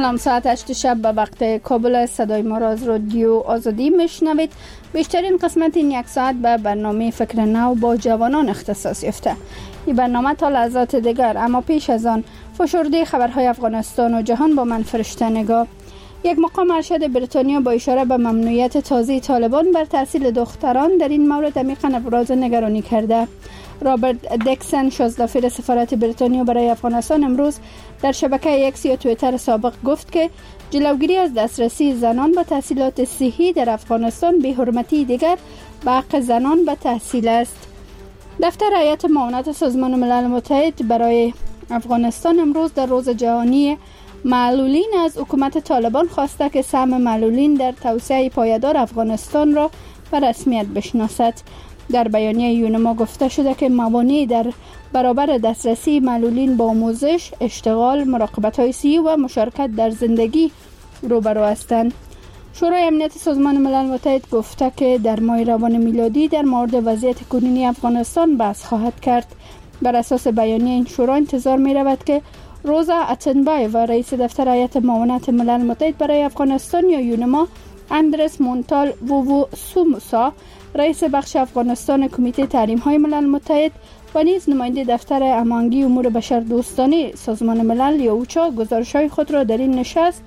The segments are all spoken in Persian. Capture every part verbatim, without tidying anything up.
سلام، ساعت هشت شب به وقت کابل. صدای ما را از رادیو آزادی میشنوید. بیشترین قسمت این یک ساعت به برنامه فکر نو با جوانان اختصاص یافته. این برنامه تا لحظات دیگر، اما پیش از آن فشرده خبرهای افغانستان و جهان با من فرشته نگاه. یک مقام ارشد بریتانیا با اشاره به ممنوعیت تازه طالبان بر تحصیل دختران در این مورد عمیقاً ابراز نگرانی کرده. رابرت دکسن، شازدافیر سفارت بریتانیا برای افغانستان، امروز در شبکه اکس یا توییتر سابق گفت که جلوگیری از دسترسی زنان به تحصیلات صحی در افغانستان بی‌حرمتی دیگر به حق زنان به تحصیل است. دفتر هیئت معاونت سازمان ملل متحد برای افغانستان امروز در روز جهانی معلولین از حکومت طالبان خواسته که سهم معلولین در توسعه پایدار افغانستان را به رسمیت بشناسد. در بیانیه یونما گفته شده که موانع در برابر دسترسی معلولین با آموزش، اشتغال، مراقبت‌های صحی و مشارکت در زندگی روبرو هستند. شورای امنیت سازمان ملل متحد گفته که در ماه روان میلادی در مورد وضعیت کنونی افغانستان بحث خواهد کرد. بر اساس بیانیه این شورا انتظار می رود که روزا اتنبای و رئیس دفتر هیئت معاونت ملل متحد برای افغانستان یا یونما، اندرس مونتال ووو سوموسا، رئیس بخش افغانستان کمیته تحریم های ملل متحد و نیز نماینده دفتر امانگی امور بشر دوستانه سازمان ملل یا اوچا گزارش های خود را در این نشست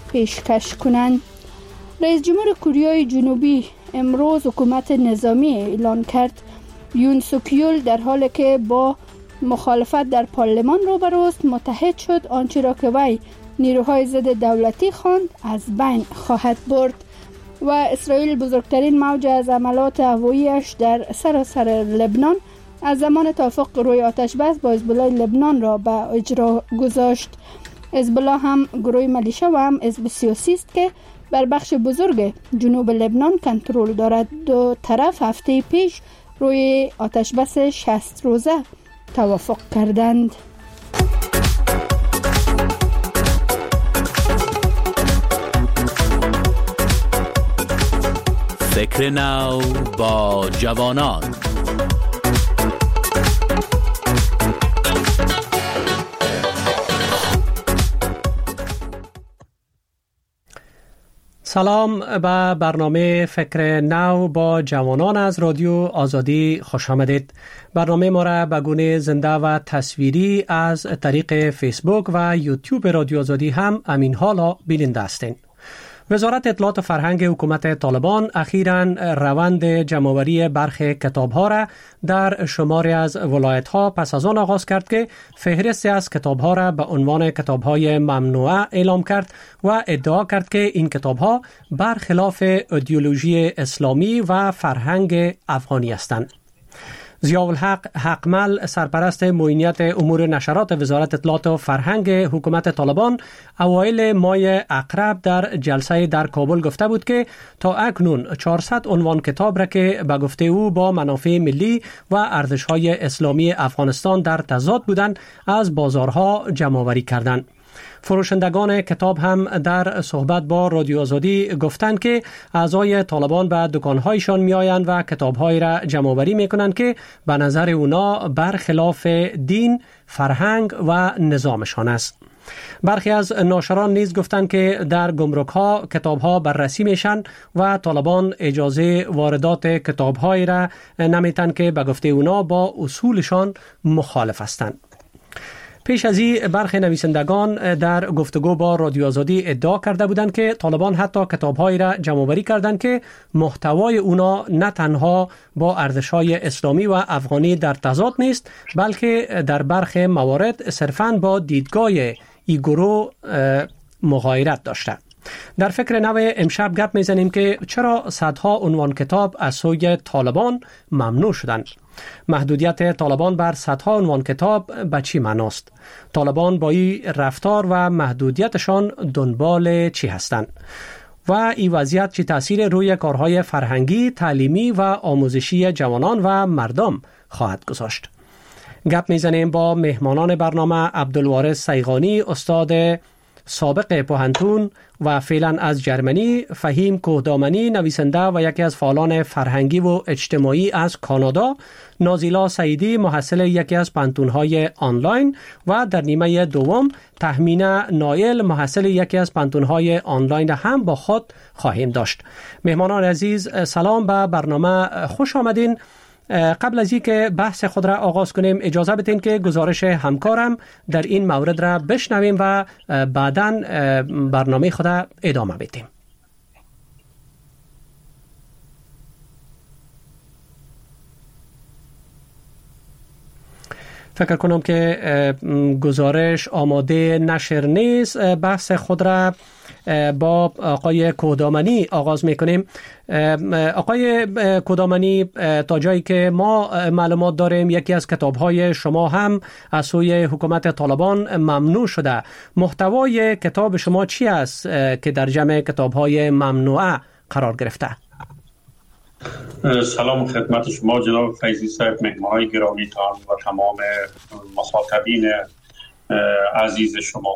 پیشکش کنند. رئیس جمهور کره جنوبی امروز حکومت نظامی اعلان کرد. یون سوکیول در حالی که با مخالفت در پارلمان روبروست متحد شد، آنچه را که وی نیروهای ضد دولتی خواند از بین خواهد برد. و اسرائیل بزرگترین موج از حملات هوایی‌اش در سراسر لبنان از زمان توافق روی آتش بس با حزب الله لبنان را به اجرا گذاشت. حزب الله هم گروه ملیشه و هم حزب سیاسی است که بر بخش بزرگ جنوب لبنان کنترل دارد. دو طرف هفته پیش روی آتش بس شصت روزه توافق کردند. فکر نو با جوانان. سلام به برنامه فکر نو با جوانان از رادیو آزادی خوش آمدید. برنامه ما را به گونه زنده و تصویری از طریق فیسبوک و یوتیوب رادیو آزادی هم همین حالا بیننده هستین. وزارت اطلاعات و فرهنگ حکومت طالبان اخیراً روند جمع‌آوری برخی کتاب‌ها را در شماری از ولایت‌ها پس از آن آغاز کرد که فهرستی از کتاب‌ها را به عنوان کتاب‌های ممنوعه اعلام کرد و ادعا کرد که این کتاب‌ها برخلاف ایدئولوژی اسلامی و فرهنگ افغانی هستند. ضیاءالحق حقمل، سرپرست معینیت امور نشرات وزارت اطلاعات و فرهنگ حکومت طالبان، اوایل ماه اقرب در جلسه در کابل گفته بود که تا اکنون چهارصد عنوان کتاب را که به گفته او با منافع ملی و ارزش‌های اسلامی افغانستان در تضاد بودند از بازارها جمع‌آوری کردند. فروشندگان کتاب هم در صحبت با رادیو آزادی گفتند که اعضای طالبان به دکان‌هایشان می‌آیند و کتاب‌های را جمع‌آوری می‌کنند که به نظر اونا برخلاف دین، فرهنگ و نظامشان است. برخی از ناشران نیز گفتند که در گمرک‌ها کتاب‌ها بررسی میشن و طالبان اجازه واردات کتاب‌هایی را نمیتن که به گفته اونا با اصولشان مخالف هستند. پیش از این برخی نویسندگان در گفتگو با رادیو آزادی ادعا کرده بودند که طالبان حتی کتاب‌هایی را جمع‌آوری کردند که محتوای اونا نه تنها با ارزش‌های اسلامی و افغانی در تضاد نیست، بلکه در برخی موارد صرفاً با دیدگاه ای گروه مغایرت داشته. در فکر نو امشب گپ میزنیم که چرا صدها عنوان کتاب از سوی طالبان ممنوع شدند. محدودیت طالبان بر صدها عنوان کتاب به چی معناست؟ طالبان با این رفتار و محدودیتشان دنبال چی هستند؟ و این وضعیت چی تأثیر روی کارهای فرهنگی، تعلیمی و آموزشی جوانان و مردم خواهد گذاشت؟ گپ میزنیم با مهمانان برنامه: عبدالوارث سیغانی، استاد سابق پوهنتون و فعلا از جرمنی، فهیم کوهدامنی نویسنده و یکی از فعالان فرهنگی و اجتماعی از کانادا، نازیلا سعیدی محصل یکی از پانتون‌های آنلاین و در نیمه دوم تهمینه نایل محصل یکی از پانتون‌های آنلاین هم با خود خواهیم داشت. مهمانان عزیز، سلام به برنامه، خوش آمدین. قبل از اینکه بحث خود را آغاز کنیم اجازه بدین که گزارش همکارم در این مورد را بشنویم و بعداً برنامه خود را ادامه بدیم. فکر کنم که گزارش آماده نشر نیست. بحث خود را با آقای کوهدامنی آغاز میکنیم. آقای کوهدامنی، تا جایی که ما معلومات داریم یکی از کتاب‌های شما هم از سوی حکومت طالبان ممنوع شده. محتوای کتاب شما چی است که در جمع کتاب‌های ممنوعه قرار گرفته؟ سلام خدمت شما جناب فیضی صاحب، مهمانان گرامیتان و تمام مخاطبین عزیز شما.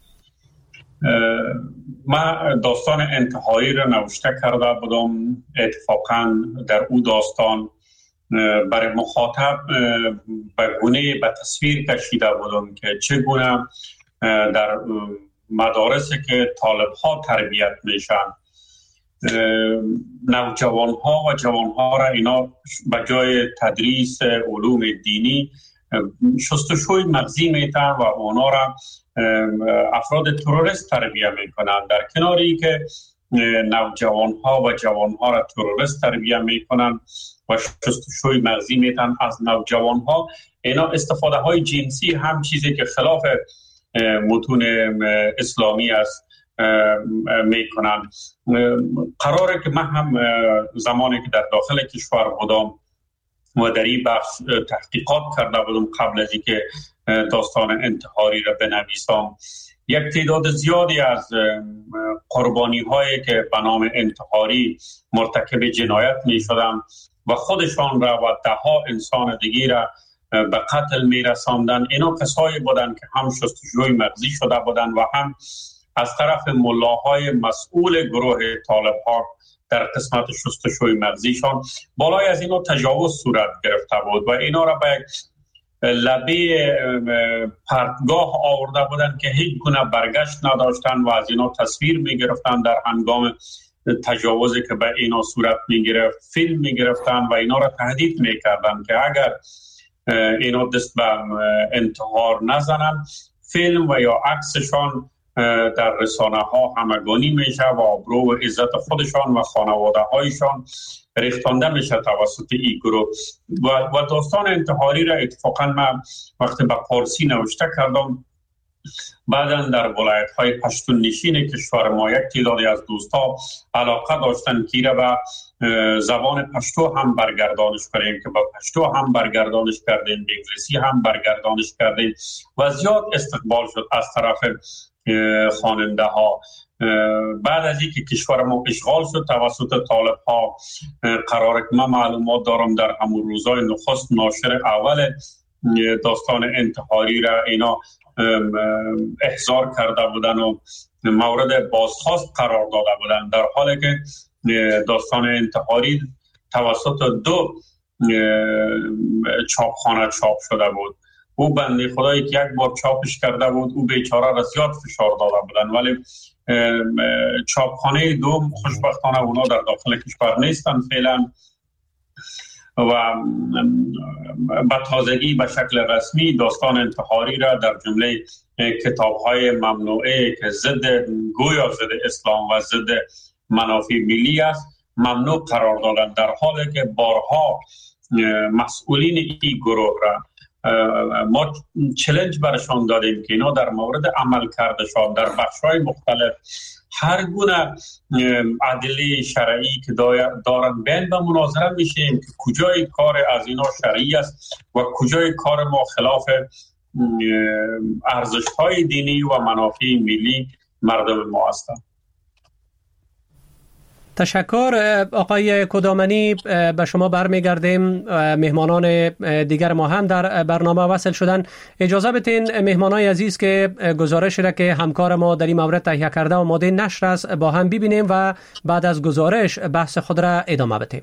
من داستان انتحاری را نوشته کرده بودم. اتفاقا در او داستان برای مخاطب به گونه به تصویر کشیده بودم که چگونه در مدارسی که طالب ها تربیت میشن نوجوان ها و جوان ها را اینا به جای تدریس علوم دینی شستشوی مغزی میتن و اونا را افراد تروریست تربیت میکنن، در کناری که نوجوان ها و جوان ها را تروریست تربیت میکنن و شستشوی مغزی میتن از نوجوان ها. اینا استفاده های جنسی هم چیزی که خلاف متون اسلامی است میکنن. قراره که من هم زمانی که در داخل کشور بودم و در این بحث تحقیقات کرده بودم قبل از اینکه داستان انتحاری را بنویسم، یک تعداد زیادی از قربانی هایی که به نام انتحاری مرتکب جنایت می شدن و خودشان را و ده ها انسان دیگه را به قتل می رساندن، اینا کسایی بودن که هم شستشوی مغزی شده بودن و هم از طرف ملاهای مسئول گروه طالب ها در قسمت شستشوی مغزیشان بالای از اینا تجاوز صورت گرفته بود و اینا را به لبه پرتگاه آورده بودن که هیچ گونه برگشت نداشتن و از اینا تصویر می گرفتن در هنگام تجاوزی که به اینا صورت می گرفت، فیلم می گرفتن و اینا را تهدید می کردن که اگر اینا دست به انتحار نزنن فیلم و یا عکسشان در رسانه ها همگانی میشه و آبرو و عزت خودشان و خانواده هایشان ریختانده میشه توسط این گروه. و, و داستان انتحاری را اتفاقا من وقتی به فارسی نوشته کردم، بعدا در ولایت های پشتون نشین کشور ما یک تعدادی از دوستا علاقه داشتن که را به زبان پشتو هم برگردانش کنیم، که با پشتو هم برگردانش کردیم، به انگلیسی هم برگردانش کردیم و زیاد استقبال شد از طرف خواننده ها. بعد از اینکه کشور ما اشغال شد توسط طالب ها، قراره که من معلومات دارم در همون روزای نخست ناشر اول داستان انتحاری را اینا احضار کرده بودن و مورد بازخواست قرار داده بودن، در حالی که داستان انتحاری توسط دو چاپخانه چاپ شده بود. او بنده خدایی که یک بار چاپش کرده بود او بیچاره را زیاد فشار داده بودن، ولی چاپخانه دوم خوشبختانه اونا در داخل کشور نیستن فعلا و به تازگی به شکل رسمی داستان انتحاری را در جمله کتاب‌های ممنوعه که ضد گویا ضد اسلام و ضد منافع ملی است ممنوع قرار دادن، در حالی که بارها مسئولین این گروه را ما چالش برشان دادیم که اینا در مورد عمل کردشان در بخش‌های مختلف هر گونه ادله شرعی که دارن بین به مناظره میشیم که کجای کار از اینا شرعی است و کجای کار ما خلاف ارزش‌های دینی و منافع ملی مردم ما هستند. تشکر آقای کدامنی. به شما برمیگردیم. مهمانان دیگر ما هم در برنامه وصل شدن. اجازه بدین مهمانای عزیز که گزارش را که همکار ما در این مورد تهیه کرده آماده نشر است با هم ببینیم و بعد از گزارش بحث خود را ادامه بدیم.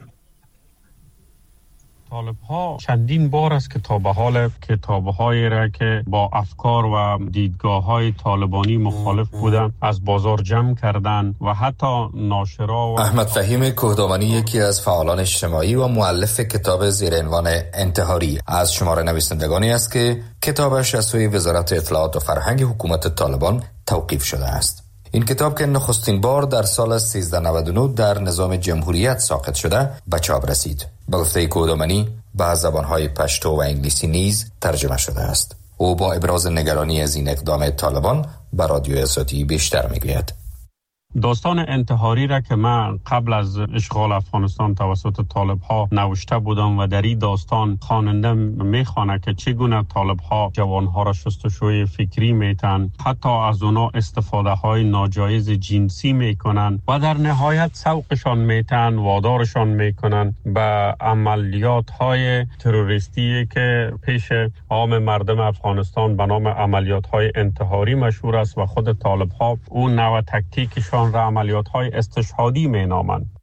طالب ها چندین بار است که تا به حال کتاب هایی را که با افکار و دیدگاه های طالبانی مخالف بودند از بازار جمع کردند و حتی ناشرا و احمد فهیم کهدامنی یکی از فعالان اجتماعی و مؤلف کتاب زیر عنوان انتحاری از شمار نویسندگانی است که کتابش از سوی وزارت اطلاعات و فرهنگ حکومت طالبان توقیف شده است. این کتاب که نخستین بار در سال سیزده نود و نه در نظام جمهوریت ساقط شده به چاپ رسید. به گفته کودامنی به زبانهای پشتو و انگلیسی نیز ترجمه شده است. او با ابراز نگرانی از این اقدام طالبان به رادیو آزادی بیشتر میگوید. داستان انتحاری را که من قبل از اشغال افغانستان توسط طالب ها نوشته بودم و در این داستان خواننده میخوانه که چگونه طالب ها جوان ها را شستشوی فکری میتن، حتی از اونا استفاده های ناجایز جنسی میکنن و در نهایت سوقشان میتن، وادارشان میکنن به عملیات های تروریستی که پیش عام مردم افغانستان به نام عملیات های انتحاری مشهور است و خود طالب ها اون نوع تکتیکشان را عملیات های استشهادی می نامند.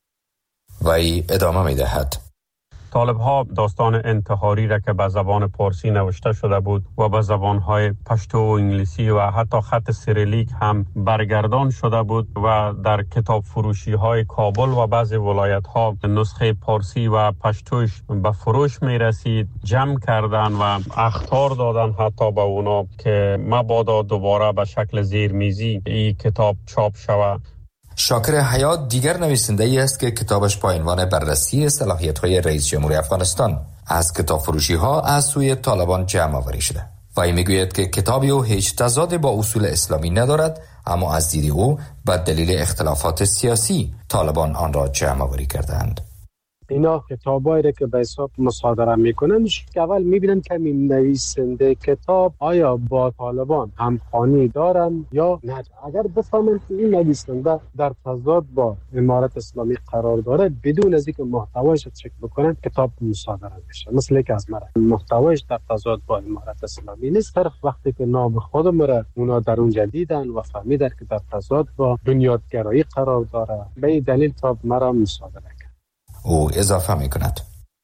و ای ادامه می دهد. طالب ها داستان انتحاری را که به زبان پارسی نوشته شده بود و به زبان های پشتو و انگلیسی و حتی خط سیریلیک هم برگردان شده بود و در کتاب فروشی های کابل و بعضی ولایت ها نسخه پارسی و پشتوش به فروش می رسید، جمع کردن و اخطار دادن حتی به اونا که مبادا دوباره به شکل زیرمیزی این کتاب چاپ شود. شاکر حیات دیگر نویسنده ای است که کتابش با عنوان بررسی صلاحیت‌های رئیس جمهوری افغانستان از کتاب فروشی ها از سوی طالبان جمع آوری شده. و این میگوید که کتابی او هیچ تضاد با اصول اسلامی ندارد، اما از دید او به دلیل اختلافات سیاسی طالبان آن را جمع آوری کردند. اینا کتابایی را که به حساب مصادره میکنن که اول میبینن که این نویسنده کتاب آیا با طالبان همخوانی دارن یا نه. اگر بفهمن که این نویسنده در تضاد با امارت اسلامی قرار داره، بدون از اینکه محتوایش رو چک بکنن کتاب مصادره میشه. مثل که از مرا محتوایش در تضاد با امارت اسلامی نیست، صرف وقتی که نام خودم را اونا در اونجا دیدن و فهمیدن که در تضاد با بنیادگرایی قرار داره، به این دلیل کتاب مرا مصادره. او اضافه می کند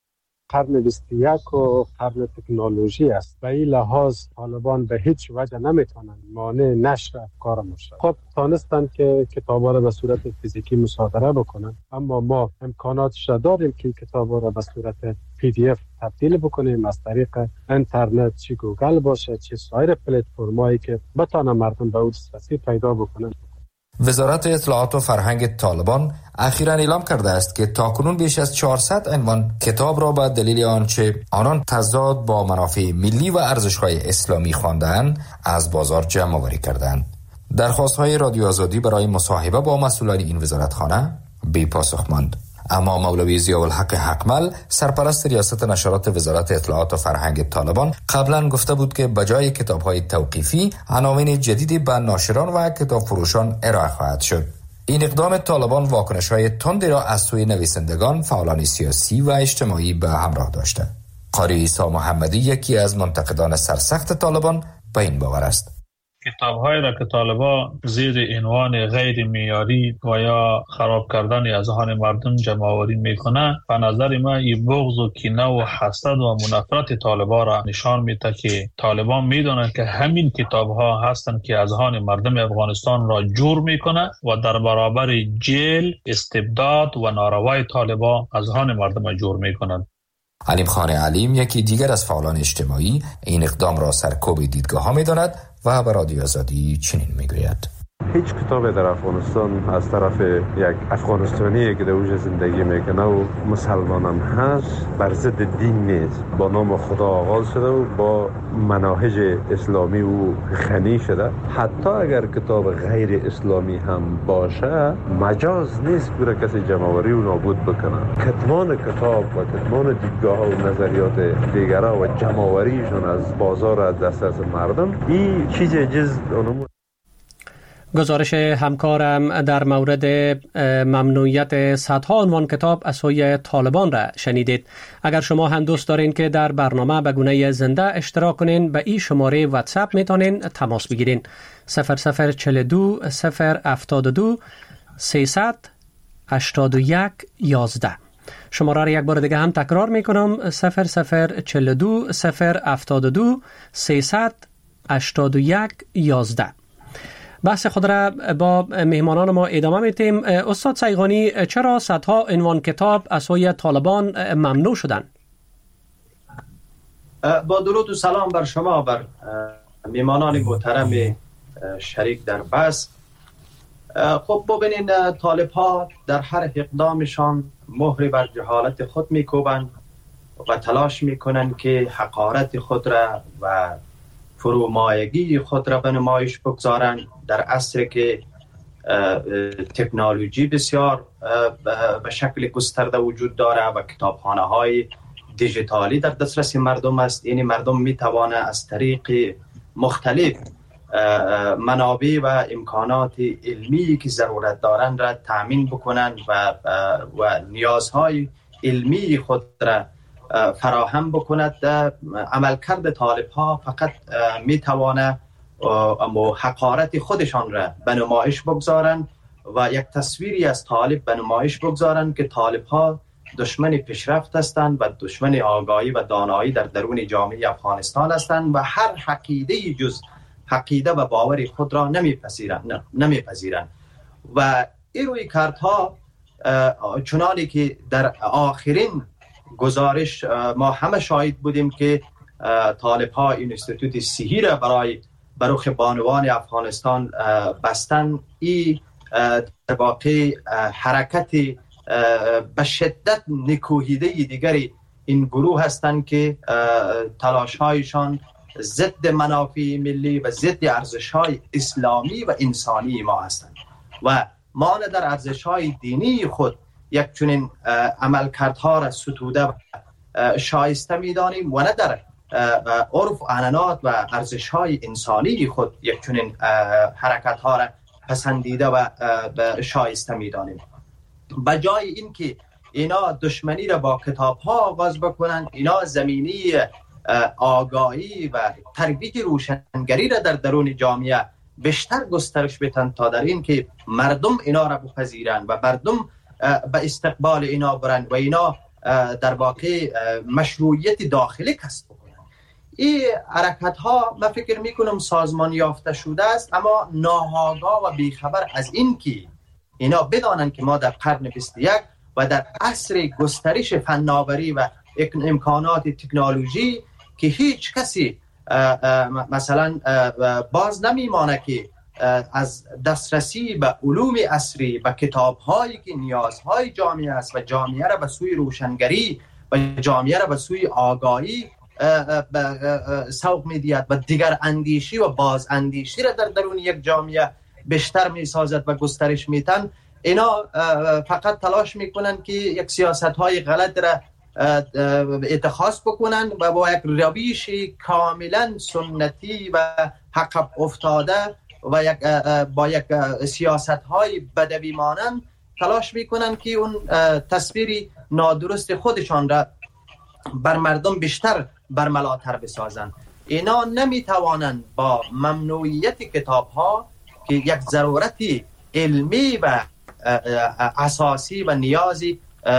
قرن بیست و یک و قرن تکنولوژی است. به این لحاظ طالبان به هیچ وجه نمیتونن مانع نشر افکار ما شد. خب تانستن که کتابا را به صورت فیزیکی مصادره بکنن، اما ما امکاناتش را داریم که کتابا را به صورت پی دی اف تبدیل بکنیم از طریق اینترنت، چه گوگل باشه چه سایر پلتفرمایی که بتونه مردم به اون دسترسی پیدا بکنن. وزارت اطلاعات و فرهنگ طالبان اخیراً اعلام کرده است که تاکنون بیش از چهارصد عنوان کتاب را به دلیل آنچه آنان تضاد با منافع ملی و ارزش‌های اسلامی خواندند از بازار جمع آوری کردند. درخواست‌های رادیو آزادی برای مصاحبه با مسئولان این وزارتخانه بی پاسخ ماند. اما مولوی ضیاءالحق حقمل سرپرست ریاست نشرات وزارت اطلاعات و فرهنگ طالبان قبلا گفته بود که بجای کتاب‌های توقیفی عناوین جدیدی به ناشران و کتاب فروشان ارائه خواهد شد. این اقدام طالبان واکنش‌های تندی را از سوی نویسندگان، فعالان سیاسی و اجتماعی به همراه داشته. قاری عیسی محمدی یکی از منتقدان سرسخت طالبان به این باور است. کتاب‌هایی را که طالبان زیر عنوان غیر معیاری و یا خراب کردن اذهان مردم جمع آوری میکنه، به نظر من این بغض و کینه و حسد و منافرت طالبان را نشان میده که طالبان میدونن که همین کتاب‌ها هستند که اذهان مردم افغانستان را جور میکنه و در برابر جیل، استبداد و ناروای طالبان اذهان مردم را جور میکنند. علیم خان علیم یکی دیگر از فعالان اجتماعی این اقدام را سرکوب دیدگاه ها می‌داند و به رادیو آزادی چنین میگوید: هیچ کتابی در افغانستان از طرف یک افغانستانی که در اوج زندگی میکنه و مسلمان هم هست بر ضد دین نیست. با نام خدا آغاز شده و با مناهج اسلامی و غنی شده. حتی اگر کتاب غیر اسلامی هم باشه، مجاز نیست برای کسی جمع‌آوری و نابود بکنه. کتمان کتاب و کتمان دیدگاه و نظریات دیگرها و جمع‌آوریشون از بازار از دست از مردم، این چیز جز اونم. گزارش همکارم در مورد ممنوعیت صدها عنوان کتاب از سوی طالبان را شنیدید. اگر شما هم دوست دارین که در برنامه به گونه زنده اشتراک کنین، به این شماره واتساپ میتونین تماس بگیرین: صفر صفر چهل و دو صفر هفتاد و دو سیصد هشتاد و یک یازده. شماره را یک بار دیگه هم تکرار میکنم: صفر صفر چهل و دو صفر هفتاد و دو سیصد هشتاد و یک یازده. بحث خود را با مهمانان ما ادامه میتیم. استاد سیغانی، چرا صدها عنوان کتاب از سوی طالبان ممنوع شدند؟ با درود و سلام بر شما، بر مهمانان محترم شریک در بحث. خب ببینین، طالب ها در هر اقدامشان مهر بر جهالت خود میکوبند و تلاش میکنند که حقارت خود را و فرومایگی خود را به نمایش بگذارند در عصری که تکنولوژی بسیار به شکل گسترده وجود داره و کتابخانه های دیجیتالی در دسترس مردم است. یعنی مردم می توانند از طریق مختلف منابع و امکانات علمی که ضرورت دارند را تامین بکنند و و نیازهای علمی خود را فراهم بکند. عملکرد طالب ها فقط می تواند حقارت خودشان را به نمایش بگذارند و یک تصویری از طالب به نمایش بگذارند که طالب ها دشمن پیشرفت هستند و دشمن آگاهی و دانایی در درون جامعه افغانستان هستند و هر عقیده جز عقیده و باور خود را نمیپذیرند نمیپذیرند و این روی کارها چنانی که در آخرین گزارش ما همه شاهد بودیم که طالب ها اینستیتوت صحی را برای بروخ بانوان افغانستان بستن. این در واقع حرکت به شدت نکوهیده دیگری این گروه هستند که تلاش هایشان ضد منافع ملی و ضد ارزش های اسلامی و انسانی ما هستند و ما در ارزش های دینی خود یک چنین عملکردها را ستوده و شایسته می‌دانیم و نه در عرف و عنعنات و ارزش های انسانی خود یک چنین حرکت ها را پسندیده و شایسته می‌دانیم. بجای اینکه اینا دشمنی را با کتاب ها آغاز بکنند، اینا زمینی آگاهی و ترویج روشنگری را در درون جامعه بیشتر گسترش بدن تا در این که مردم اینا را بپذیرند و مردم به استقبال اینا برند و اینا در واقع مشروعیت داخلی کسب بکنند. این حرکت ها من فکر میکنم سازمان یافته شده است، اما ناآگاه و بیخبر از این که اینا بدانند که ما در قرن بیست و یک و در عصر گسترش فناوری و امکانات تکنولوژی که هیچ کسی مثلا باز نمیمانه که از دسترسی به علوم عصری و کتاب‌هایی که نیازهای جامعه است و جامعه را به سوی روشنگری و جامعه را به سوی آگاهی سوق می‌دهد و دیگر اندیشی و باز اندیشی را در درون یک جامعه بیشتر می‌سازد و گسترش می‌دهد. اینا فقط تلاش می‌کنند که یک سیاست‌های غلط را اتخاذ بکنند و با یک روش کاملا سنتی و حق افتاده و یک با یک سیاست‌های بدوی مانند تلاش میکنند که اون تصویری نادرست خودشان را بر مردم بیشتر برملاتر بسازند. اینا نمیتوانند با ممنوعیت کتاب‌ها که یک ضرورتی علمی و اساسی و نیازی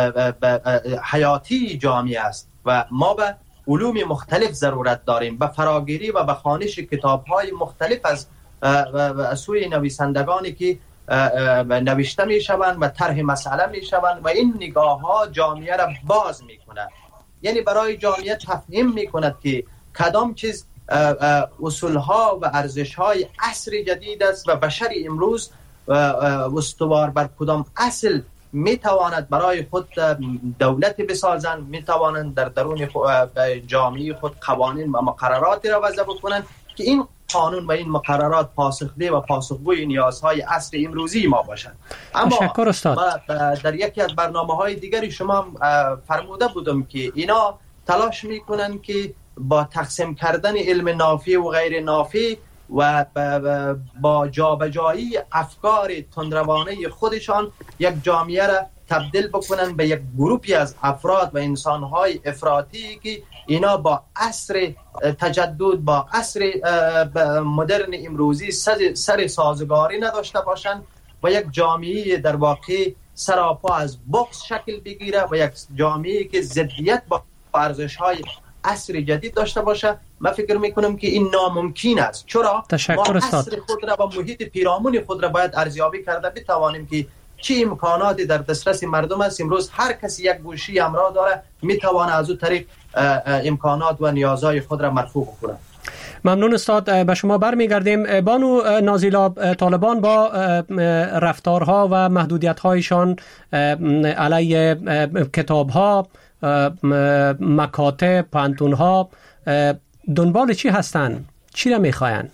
حیاتی جامعه است و ما به علوم مختلف ضرورت داریم، به فراگیری و به خوانش کتاب‌های مختلف از سوی نویسندگانی که نوشته می‌شوند و طرح مسئله می‌شوند و این نگاه‌ها جامعه را باز می‌کند. یعنی برای جامعه تفهیم می‌کند که کدام چیز اصول‌ها و ارزش‌های عصر جدید است و بشر امروز استوار بر کدام اصل می‌تواند برای خود دولت بسازند، می‌توانند در درون جامعه خود قوانین و مقرراتی را وضع بکنند که این قانون و این مقررات پاسخده و پاسخگوی نیازهای عصر امروزی ما باشند. اما در یکی از برنامه‌های دیگری شما فرموده بودم که اینا تلاش می‌کنند که با تقسیم کردن علم نافع و غیر نافع و با جابجایی افکار تندروانه خودشان یک جامعه را تبدیل بکنن به یک گروپی از افراد و انسانهای افراطی که اینا با عصر تجدد، با عصر مدرن امروزی سر سازگاری نداشته باشند و یک جامعه در واقع سراپا از بغض شکل بگیره و یک جامعه که ضدیت با ارزش‌های عصر جدید داشته باشه. من فکر میکنم که این ناممکن است. چرا؟ ما عصر خود را و محیط پیرامون خود را باید ارزیابی کرده بتوانیم که چه امکاناتی در دسترس مردم است. امروز هر کسی یک گوشی همراه داره، میتونه از اون طریق امکانات و نیازهای خود را مرفوع کنه. ممنون استاد. به شما برمیگردیم. بانو نازیلا، طالبان با رفتارها و محدودیت‌هایشان علیه کتاب‌ها، مکاتب، پانتون‌ها دنبال چی هستند؟ چی را می‌خواین؟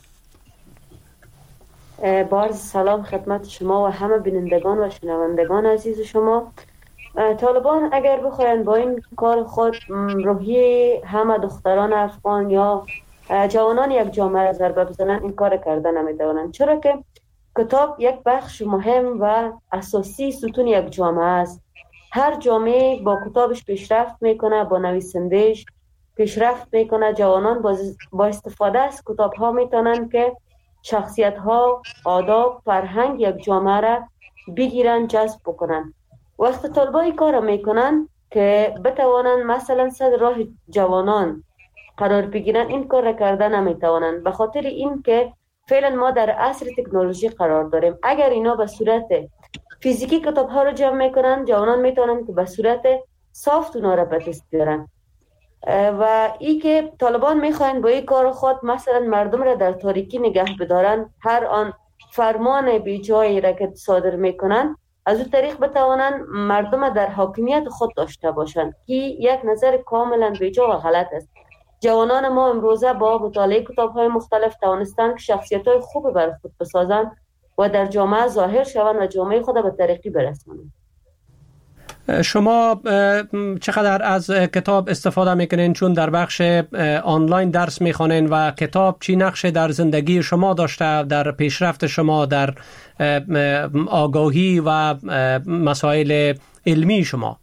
بارز سلام خدمت شما و همه بینندگان و شنوندگان عزیز شما. طالبان اگر بخواین با این کار خود روحیه همه دختران افغان یا جوانان یک جامعه را ضربه بزنن، این کار کرده نمیتوانند. چرا که کتاب یک بخش مهم و اساسی ستون یک جامعه است. هر جامعه با کتابش پیشرفت میکنه، با نویسندهش پیشرفت میکنه. جوانان با استفاده از کتاب ها میتونن که شخصیت ها، آداب، فرهنگ یک جامعه را بگیرن، جذب بکنن. وقت طالبان این کار میکنن که بتوانن مثلا صد راه جوانان قرار بگیرن، این کار را کرده نمیتوانن، به خاطر این که فعلا ما در عصر تکنولوژی قرار داریم. اگر اینا به صورت فیزیکی کتاب ها رو جمع میکنن، جوانان میتونن که به صورت سافت اونا را به دست بیارن. و ای که طالبان میخواین با این کار خود مثلا مردم را در تاریکی نگه بدارن، هر آن فرمان بی جایی را که صادر میکنن از اون طریق بتوانن مردم در حاکمیت خود داشته باشند، که یک نظر کاملا بی جا و غلط است. جوانان ما امروزه با مطالعه کتاب‌های مختلف توانستند که شخصیت‌های خوب بر خود بسازند و در جامعه ظاهر شوند و جامعه خود به ترقی برسانند. شما چقدر از کتاب استفاده میکنین؟ چون در بخش آنلاین درس میخوانین و کتاب چی نقش در زندگی شما داشته، در پیشرفت شما، در آگاهی و مسائل علمی شما؟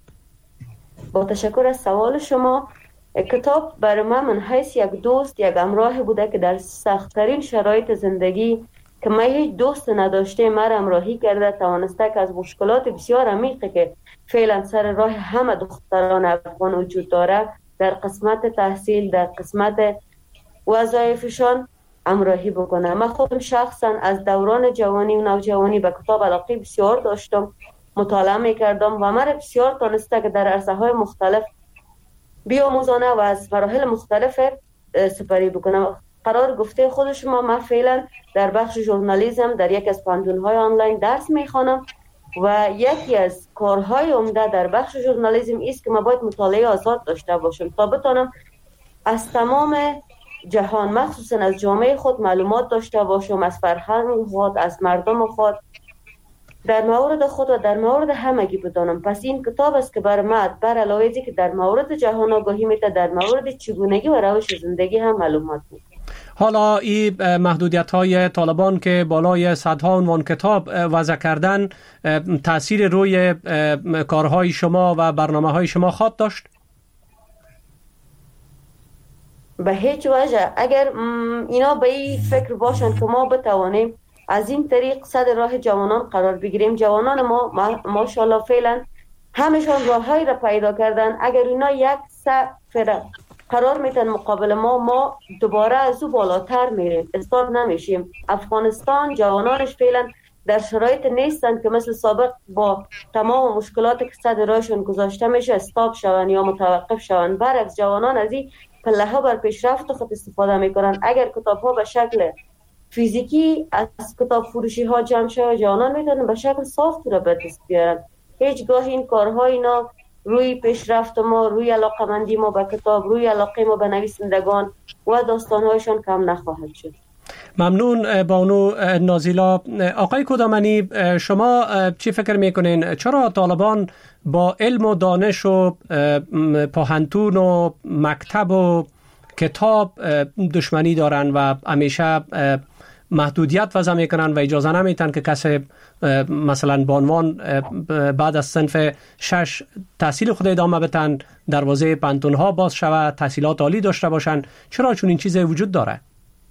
با تشکر از سوال شما. کتاب برای من من حیث یک دوست، یک همراه بوده که در سخت‌ترین شرایط زندگی که من هیچ دوست نداشته مرا همراهی کرده، توانسته که از مشکلات بسیار عمیقی که فعلا سر راه همه دختران افغان وجود داره در قسمت تحصیل، در قسمت وظایفشان همراهی بکنه. من خودم شخصا از دوران جوانی و نوجوانی به کتاب علاقه بسیار داشتم، مطالعه میکردم و مرا بسیار تانسته که در عرصه‌های مختلف بیاموزانه و از مراحل مختلف سپری بکنم. قرار گفته خود شما، من فعلا در بخش ژورنالیسم در یک از پانتون‌های آنلاین درس میخوانم و یکی از کارهای عمده در بخش ژورنالیسم است که من باید مطالعه آزاد داشته باشم تا بتونم از تمام جهان، مخصوصا از جامعه خود معلومات داشته باشم، از فرهنگ خود، از مردم خود، در مورد خود و در مورد همگی بدانم. پس این کتاب است که بر من بر علاوه ازی که در مورد جهان آگاهی میده، در مورد چگونگی و روش زندگی هم معلومات میده. حالا این محدودیت‌های طالبان که بالای صدها عنوان کتاب وضع کردن تأثیر روی کارهای شما و برنامه‌های شما خواهد داشت؟ به هیچ وجه. اگر اینا به این فکر باشن که ما بتوانیم از این طریق صد راه جوانان قرار بگیریم، جوانان ما ماشاءالله فعلا همشان راههایی را پیدا کردن. اگر اینا یک سفر قرار میتن مقابل ما، ما دوباره از او بالاتر میریم، استاد نمیشیم. افغانستان جوانانش فعلا در شرایط نیستند که مثل سابق با تمام مشکلاتی که صد راهشون گذاشته میشه استاپ شون یا متوقف شون. برعکس جوانان از این پله ها بر پیشرفت خود استفاده میکنن. اگر کتاب ها به شکل فیزیکی از کتاب فروشی ها جمع شود، جوانان میتونن به شکل سافت را به دست بیارن. هیچگاه این کارها اینا روی پیشرفت ما، روی علاقمندی ما به کتاب، روی علاقه ما به نویسندگان و داستانهایشان کم نخواهد شد. ممنون بانو نازیلا. آقای کدامنی، شما چی فکر میکنین؟ چرا طالبان با علم و دانش و پاهنتون و مکتب و کتاب دشمنی دارن و همیشه محدودیت وضع میکنن و اجازه نمیتن که کسی مثلا به عنوان بعد از صنف شش تحصیل خود ادامه بتن، دروازه پانتون ها باز شود، تحصیلات عالی داشته باشن. چرا چون این چیز وجود داره؟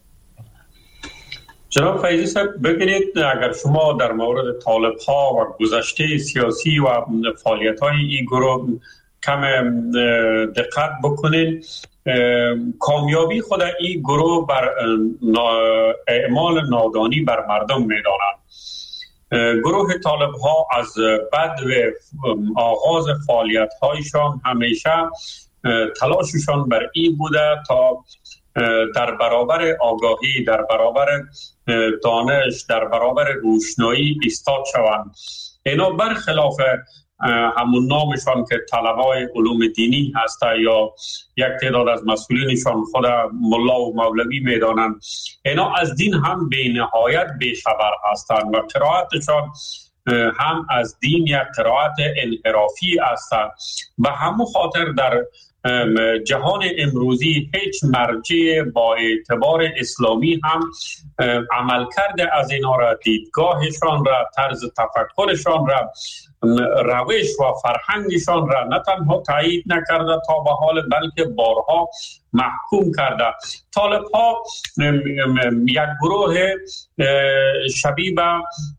جناب فیضی صاحب ببینید، اگر شما در مورد طالب ها و گذشته سیاسی و فعالیت های این گروه کم دقت بکنید، کامیابی خود این گروه بر اعمال نادانی بر مردم میدانند. گروه طالب ها از بدو آغاز فعالیت هایشان همیشه تلاششان بر این بوده تا در برابر آگاهی، در برابر دانش، در برابر روشنایی ایستاد شوند. اینا برخلاف همون نامشان که طلبای علوم دینی هسته یا یک تعداد از مسئولینشان خود ملا و مولوی میدانند، اینا از دین هم به نهایت بیخبر هستند و قرائتشان هم از دین یک قرائت انحرافی است. به همون خاطر در جهان امروزی هیچ مرجع با اعتبار اسلامی هم عمل کرده از اینا را، دیدگاهشان را، طرز تفکرشان را، روش و فرهنگشان را نه تنها تایید نکرده تا به حال، بلکه بارها محکوم کرده. طالب ها یک گروه شبیه به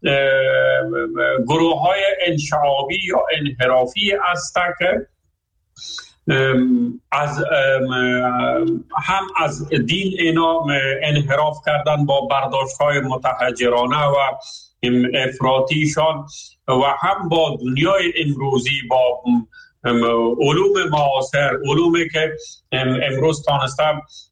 گروه های انشعابی یا انحرافی است که از هم از دین اینا انحراف کردن با برداشت‌های متحجرانه و افراطیشان و هم با دنیای امروزی، با علوم معاصر، علومی که امروز تانسته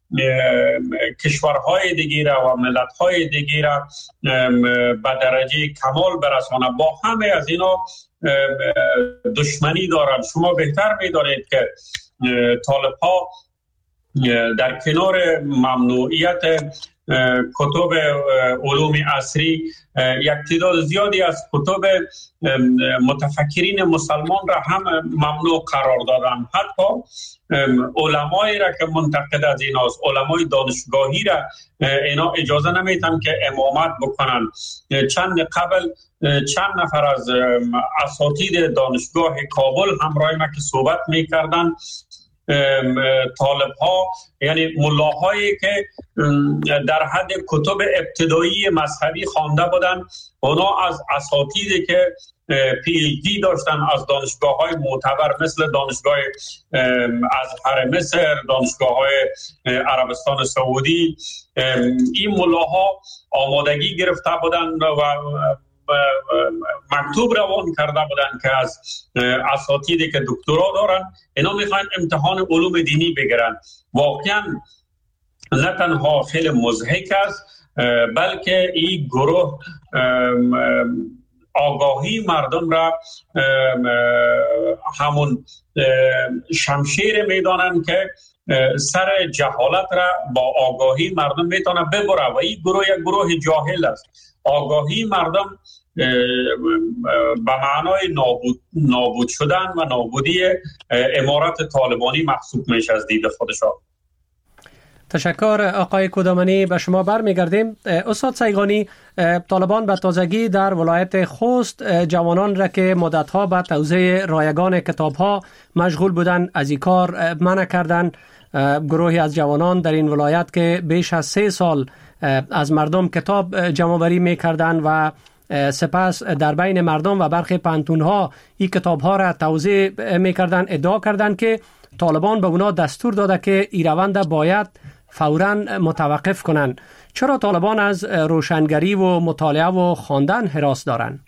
کشورهای دیگه و ملت‌های دیگه را به درجه کمال برسانه، با همه از اینا دشمنی دارند. شما بهتر می‌دانید که طالب ها در کنار ممنوعیت کتب علوم عصری یک تعداد زیادی از کتب متفکرین مسلمان را هم ممنوع قرار دادن. حتی علمایی را که منتقد از ایناست، علمای دانشگاهی را اینا اجازه نمیتن که امامت بکنن. چند قبل چند نفر از اساتید دانشگاه کابل همراه ما که صحبت میکردن، طالب ها یعنی ملاهایی که در حد کتب ابتدایی مذهبی خوانده بودن، اونا از اساتیدی که پی اچ دی داشتن از دانشگاه های معتبر مثل دانشگاه ازهر مصر، دانشگاه های عربستان سعودی، این ملاها آمادگی گرفته بودن و مکتوب روان کرده بودن که از اساتیدی که دکترا دارن اینا میخوان امتحان علوم دینی بگیرن. واقعا نه تنها خیلی مضحک است، بلکه این گروه آگاهی مردم را همون شمشیر میدانن که سر جهالت را با آگاهی مردم میتونه ببره و این گروه یک گروه جاهل است. آگاهی مردم به معنای نابود, نابود شدن و نابودی امارت طالبانی محسوب میشه از دید خودشان. تشکر آقای کدامنی. به شما برمیگردیم. استاد سیغانی، طالبان به تازگی در ولایت خوست جوانان را که مدتها به توزیع رایگان کتاب‌ها مشغول بودند از این کار منع کردند. گروهی از جوانان در این ولایت که بیش از سه سال از مردم کتاب جمع‌آوری می‌کردند و سپس در بین مردم و برخی پانتون‌ها این کتاب‌ها را توزیع می‌کردند، ادعا کردند که طالبان به اونا دستور داده که این روند باید فوراً متوقف کنند. چرا طالبان از روشنگری و مطالعه و خواندن هراس دارند؟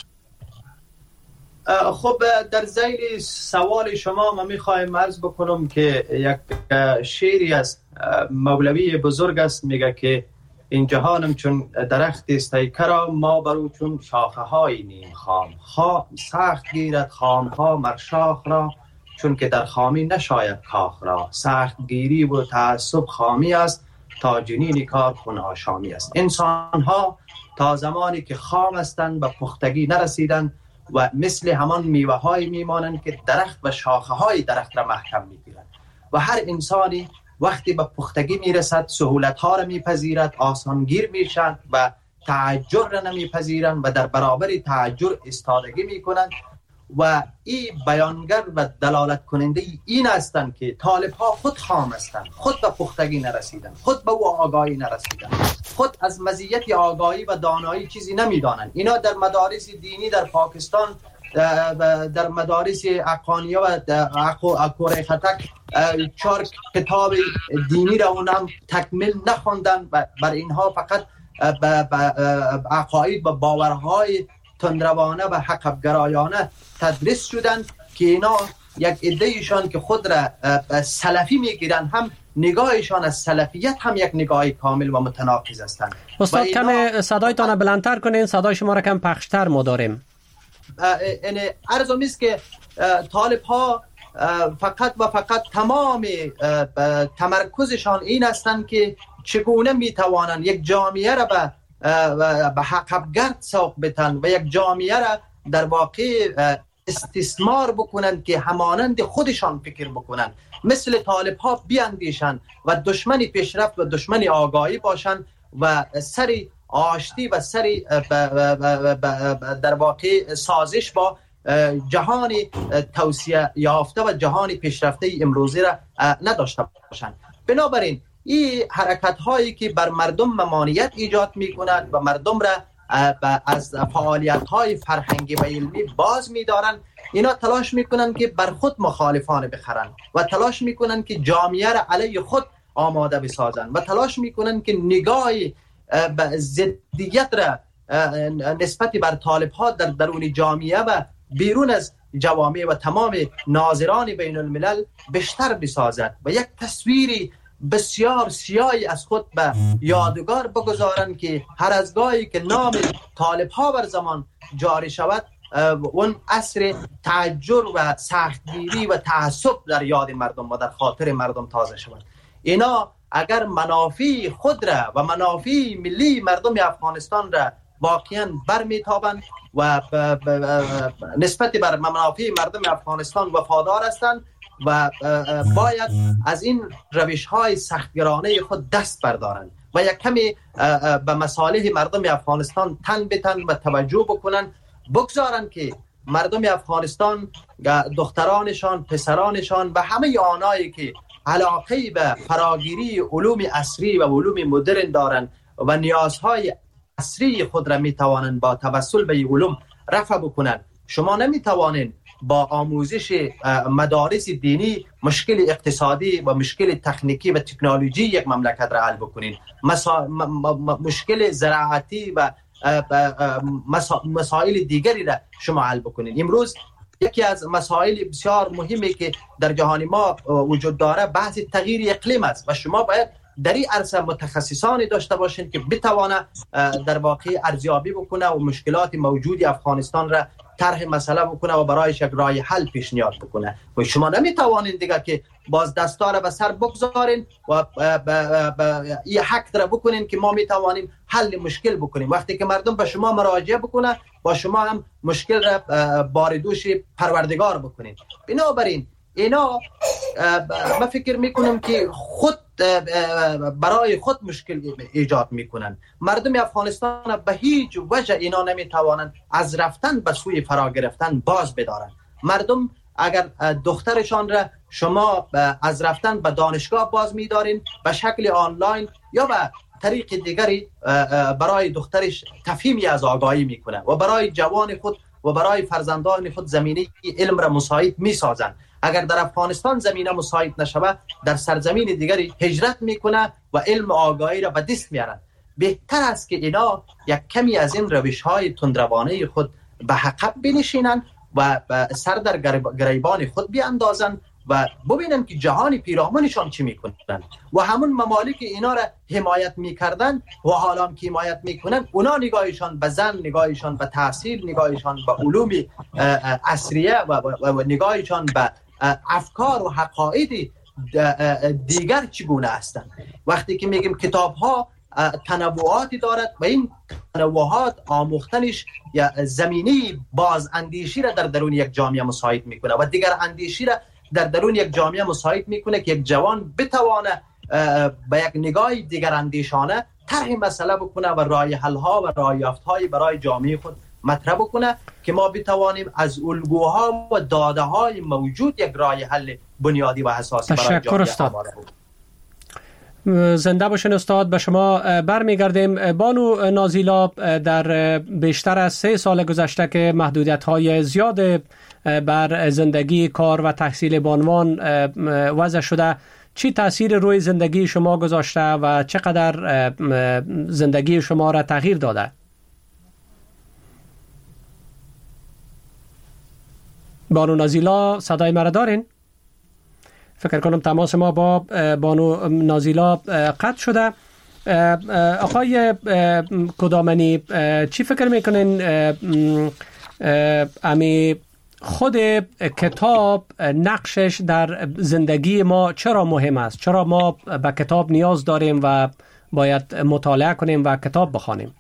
خب در ذیل سوال شما من میخوایم عرض بکنم که یک شعری از مولوی بزرگ است، میگه که این جهانم چون درخت استیکرا ما برو چون شاخه های نیم خام خام سخت گیرد خام ها مرشاخ را چون که در خامی نشاید کاخ را سخت گیری و تعصب خامی است تا جنین کار خون آشامی است. انسان ها تا زمانی که خام هستند و پختگی نرسیدند و مثل همان میوه های میمانند که درخت و شاخه های درخت را محکم میگیرند و هر انسانی وقتی به پختگی میرسد سهولت ها را میپذیرد، آسانگیر میشن و تعجر را نمیپذیرند و در برابر تعجر استادگی میکنند. و این بیانگر و دلالت کننده این هستند که طالب ها خود خام هستند، خود به پختگی نرسیدند، خود به او آگاهی نرسیدند، خود از مزیت آگاهی و دانایی چیزی نمیدانند. اینا در مدارس دینی در پاکستان، در مدارس اقانیه و کره خطک چهار کتاب دینی را اونم تکمیل نخوندن و بر اینها فقط عقاید و باورهای تندروانه و حقبگرایانه تدریس شدن که اینا یک عده‌ایشان که خود را سلفی میگیرن هم نگاهشان از سلفیت هم یک نگاه کامل و متناقض هستند. استاد کم صدایتان بلندتر کنین، صدای شما را کم پخشتر ما داریم. یعنی عرضم است که طالب ها فقط و فقط تمام تمرکزشان این هستند که چگونه میتوانند یک جامعه را به به حقبگرد سوق بتن و یک جامعه را در واقع استثمار بکنند که همانند خودشان فکر بکنند، مثل طالب ها بیاندیشند و دشمن پیشرفت و دشمن آگاهی باشند و سری آشتی و سری در واقع سازش با جهان توسعه یافته و جهان پیشرفته امروزی را نداشته باشند. بنابراین این حرکت هایی که بر مردم ممانعت ایجاد می کند و مردم را از فعالیت های فرهنگی و علمی باز می دارند، اینا تلاش می کنند که بر خود مخالفان بخرند و تلاش می کنند که جامعه را علیه خود آماده بسازند و تلاش می کنند که نگاه ضدیت را نسبت بر طالب ها در درون جامعه و بیرون از جوامع و تمام ناظران بین الملل بیشتر بسازد و یک تصویری بسیار سیاهی از خود به یادگار بگذارند که هر از گاهی که نام طالب ها بر زمان جاری شود اون عصر تعجر و سختگیری و تعصب در یاد مردم و در خاطر مردم تازه شود. اینا اگر منافع خود را و منافع ملی مردم افغانستان را واقعا برمیتابند و نسبت بر منافع مردم افغانستان وفادار هستند و باید از این روش های سختگرانه خود دست بردارند و یک کمی به مصالح مردم افغانستان تن بتن و توجه بکنن، بگذارن که مردم افغانستان دخترانشان، پسرانشان و همه آنایی که علاقه به فراگیری علوم عصری و علوم مدرن دارند و نیازهای عصری خود را میتوانند با توسل به این علوم رفع بکنند. شما نمیتوانید با آموزش مدارس دینی مشکل اقتصادی و مشکل تکنیکی و تکنولوژی یک مملکت را حل بکنید، مسا... م... م... مشکل زراعتی و مسا... مسائل دیگری را شما حل بکنید. امروز یکی از مسائل بسیار مهمی که در جهان ما وجود داره بحث تغییر اقلیم است و شما باید در این عرصه متخصصانی داشته باشین که بتوانه در واقع ارزیابی بکنه و مشکلات موجود افغانستان را طرح مسئله بکنه و برایش یک راه حل پیشنهاد بکنه. و شما نمیتوانید دیگه که باز دستا را به سر بگذارین و این حق را بکنین که ما میتوانیم حل مشکل بکنیم. وقتی که مردم به شما مراجعه بکنه با شما هم مشکل را باردوش پروردگار بکنین. بنابراین اینا من فکر میکنم که خود برای خود مشکل ایجاد میکنن. مردم افغانستان به هیچ وجه اینا نمیتوانند از رفتن به سوی فرا گرفتن باز بدارن. مردم اگر دخترشان را شما از رفتن به دانشگاه باز میدارین به شکل آنلاین یا به طریق دیگری برای دخترش تفهیمی از آگاهی میکنه و برای جوان خود و برای فرزندان خود زمینه علم را مساعد میسازن. اگر در افغانستان زمینه مساعد نشود در سرزمین دیگری هجرت میکنه و علم آگاهی را به دست میارن. بهتر است که اینا یک کمی از این روش های تندروانه خود به عقب بنشینن و سر در گریبان خود بیاندازن و ببینن که جهان پیرامونشان چی میکنن و همون ممالک اینا را حمایت میکردن و حالا که حمایت میکنن اونا نگاهشان به زن، نگاهشان به تحصیل، نگاهشان به علوم عصریه و, و, و نگاهشان به افکار و حقایق دیگر چگونه هستند. وقتی که میگیم کتاب ها تنوعاتی دارد و این تنوعات آموختنش یا زمینه باز اندیشی را در درون یک جامعه مساعد میکنه و دیگر اندیشی را در درون یک جامعه مساعد میکنه که یک جوان بتوانه به یک نگاه دیگر اندیشانه طرح مسئله بکنه و راه حل ها و راه یافت های برای جامعه خود مطرح بکنه که ما بتوانیم از الگوها و داده های موجود یک راه حل بنیادی و اساسی برای جامعه آماده بکنیم. زنده باشین استاد. به شما برمیگردیم. بانو نازیلا، در بیشتر از سه سال گذشته که محدودیت‌های زیاد بر زندگی، کار و تحصیل بانوان وضع شده، چی تأثیر روی زندگی شما گذاشته و چقدر زندگی شما را تغییر داده؟ بانو نازیلا، صدای مرا دارین؟ فکر کنم تماس ما با بانو نازیلا قطع شده. آقای کدامنی، چی فکر میکنین امی خود کتاب نقشش در زندگی ما چرا مهم است؟ چرا ما به کتاب نیاز داریم و باید مطالعه کنیم و کتاب بخوانیم؟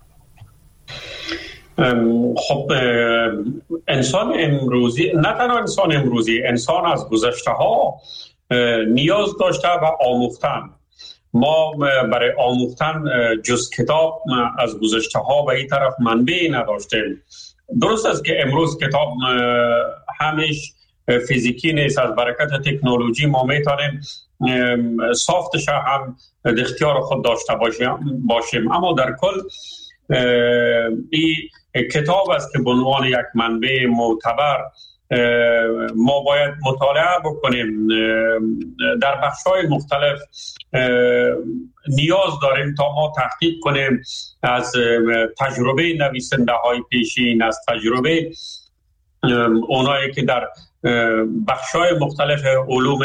خب انسان امروزی، نه تنها انسان امروزی، انسان از گذشته ها نیاز داشته و آموختن. ما برای آموختن جز کتاب از گذشته ها و این طرف منبعی نداشتیم. درست است که امروز کتاب همیش فیزیکی نیست. از برکت تکنولوژی ما میتونیم سافتش هم در اختیار خود داشته باشیم، اما در کل این کتاب است که به عنوان یک منبع معتبر ما باید مطالعه بکنیم. در بخش‌های مختلف نیاز داریم تا ما تحقیق کنیم از تجربه نویسنده های پیشین، از تجربه اونایی که در بخش‌های مختلف علوم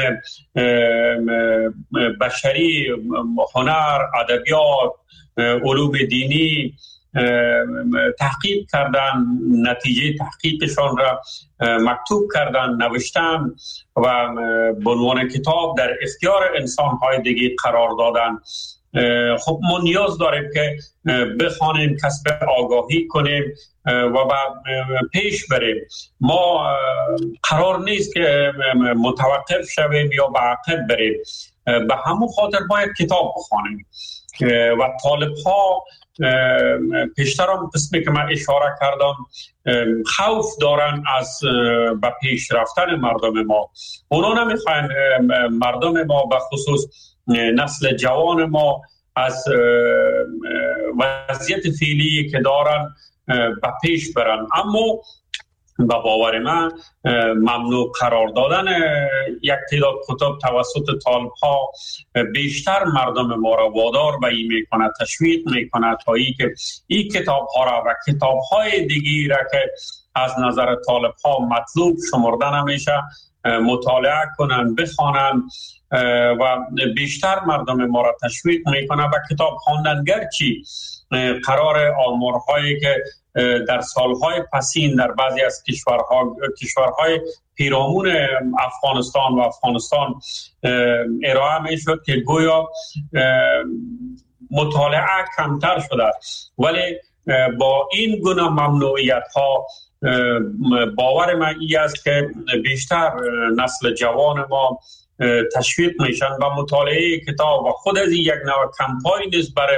بشری، هنر، ادبیات، علوم دینی تحقیق کردن، نتیجه تحقیقشان را مکتوب کردن، نوشتن و به عنوان کتاب در اختیار انسان‌های دیگه قرار دادن. خب ما نیاز داریم که بخوانیم، کسب آگاهی کنیم و پیش بریم. ما قرار نیست که متوقف شویم یا به عقب بریم. به همون خاطر باید کتاب بخوانیم و طالب ها پیشتر هم قسمی که من اشاره کردم خوف دارن از به پیش رفتن مردم ما. اونا نمیخواین مردم ما به خصوص نسل جوان ما از وضعیت فعلی که دارن به پیش برن، اما با باور من ممنوع قرار دادن یک تعداد کتاب توسط طالب ها بیشتر مردم ما را وادار به این میکنه، تشویق میکنه تا ای که این کتاب ها را و کتاب های دیگی را که از نظر طالب ها مطلوب شمرده نمیشه مطالعه کنن، بخوانن و بیشتر مردم ما را تشویق میکنه به کتاب خواندن. گرچه قرار آمارهایی که در سالهای پسین در بعضی از کشورها کشورهای پیرامون افغانستان و افغانستان ارائه می شد که گویا مطالعه کمتر شده، ولی با این گونه ممنوعیت ها باور من این است که بیشتر نسل جوان ما تشویق میشن و مطالعه کتاب و خود از یک نوع کمپاین نیست برای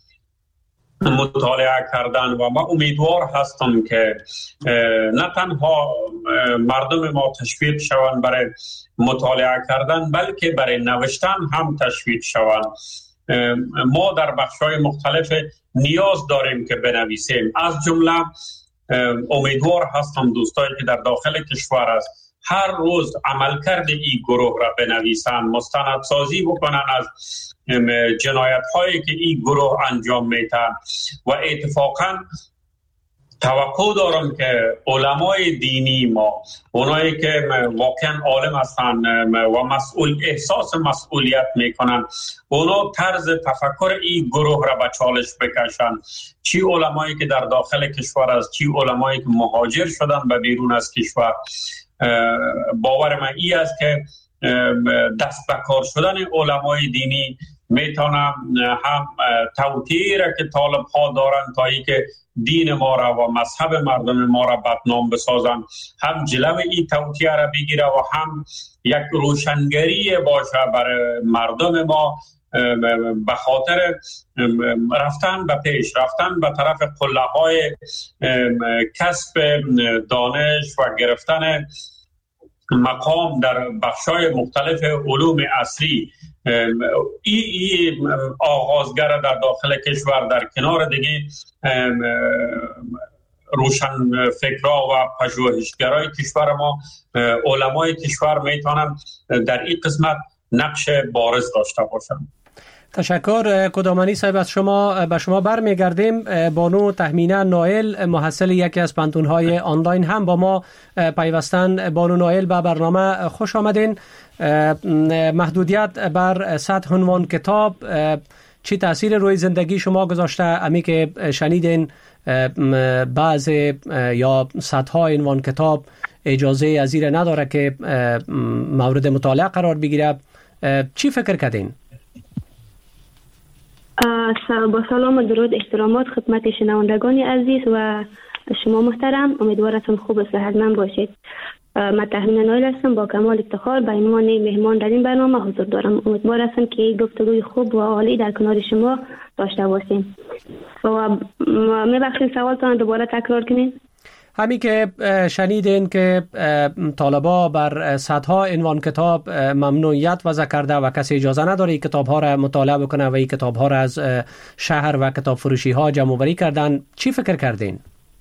مطالعه کردن. و من امیدوار هستم که نه تنها مردم ما تشویق شوند برای مطالعه کردن، بلکه برای نوشتن هم تشویق شوند. ما در بخش‌های مختلف نیاز داریم که بنویسیم. از جمله امیدوار هستم دوستانی که در داخل کشور است هر روز عملکرد این گروه را بنویسن، مستندسازی بکنن از جنایت هایی که این گروه انجام میتن و اتفاقا توقع دارم که علمای دینی ما، اونایی که واقعا عالم هستن و مسئول احساس مسئولیت میکنن، اونا طرز تفکر این گروه را به چالش بکشن. چی علمایی که در داخل کشور است، چی علمایی که مهاجر شدن به بیرون از کشور. باور من این است که دست به کار شدن علمای دینی میتونه هم توطئه‌ای را که طالب ها دارن تا ای که دین ما را و مذهب مردم ما را بدنام بسازن، هم جلو این توطئه را بگیره و هم یک روشنگری باشه برای مردم ما به خاطر رفتن به پیش، رفتن به طرف قله‌های کسب دانش و گرفتن مقام در بخشای مختلف علوم عصری. ای, ای آغازگر در داخل کشور در کنار دیگه روشن فکرها و پژوهشگرای کشور ما، علمای کشور میتونن در این قسمت نقش بارز داشته باشن. تشکر کدامانی صاحب. از شما به شما برمیگردیم. بانو تهمینه نایل، محصل یکی از پانتون‌های آنلاین، هم با ما پیوستن. بانو نایل به برنامه خوش آمدین. محدودیت بر صد عنوان کتاب چی تأثیر روی زندگی شما گذاشته؟ امی که شنیدین بعض یا صدها عنوان کتاب اجازه از زیر نداره که مورد مطالعه قرار بگیره، چی فکر کردین؟ با سلام و درود احترامات خدمت شنوندگان عزیز و شما محترم. امیدوارم خوب و صحتمند باشید. من تهمینه نایل هستم، با کمال افتخار به عنوان مهمان در این برنامه حضور دارم. امیدوارم که گفتگوی خوب و عالی در کنار شما داشته باشیم. و میبخشید سوالتان دوباره تکرار کنین؟ همین که شنیدین که طالبا بر صدها عنوان کتاب ممنوعیت وضع کرده و کسی اجازه نداره این کتاب ها را مطالعه بکنه و این کتاب ها را از شهر و کتاب فروشی ها جمع آوری کردن، چی فکر کردین؟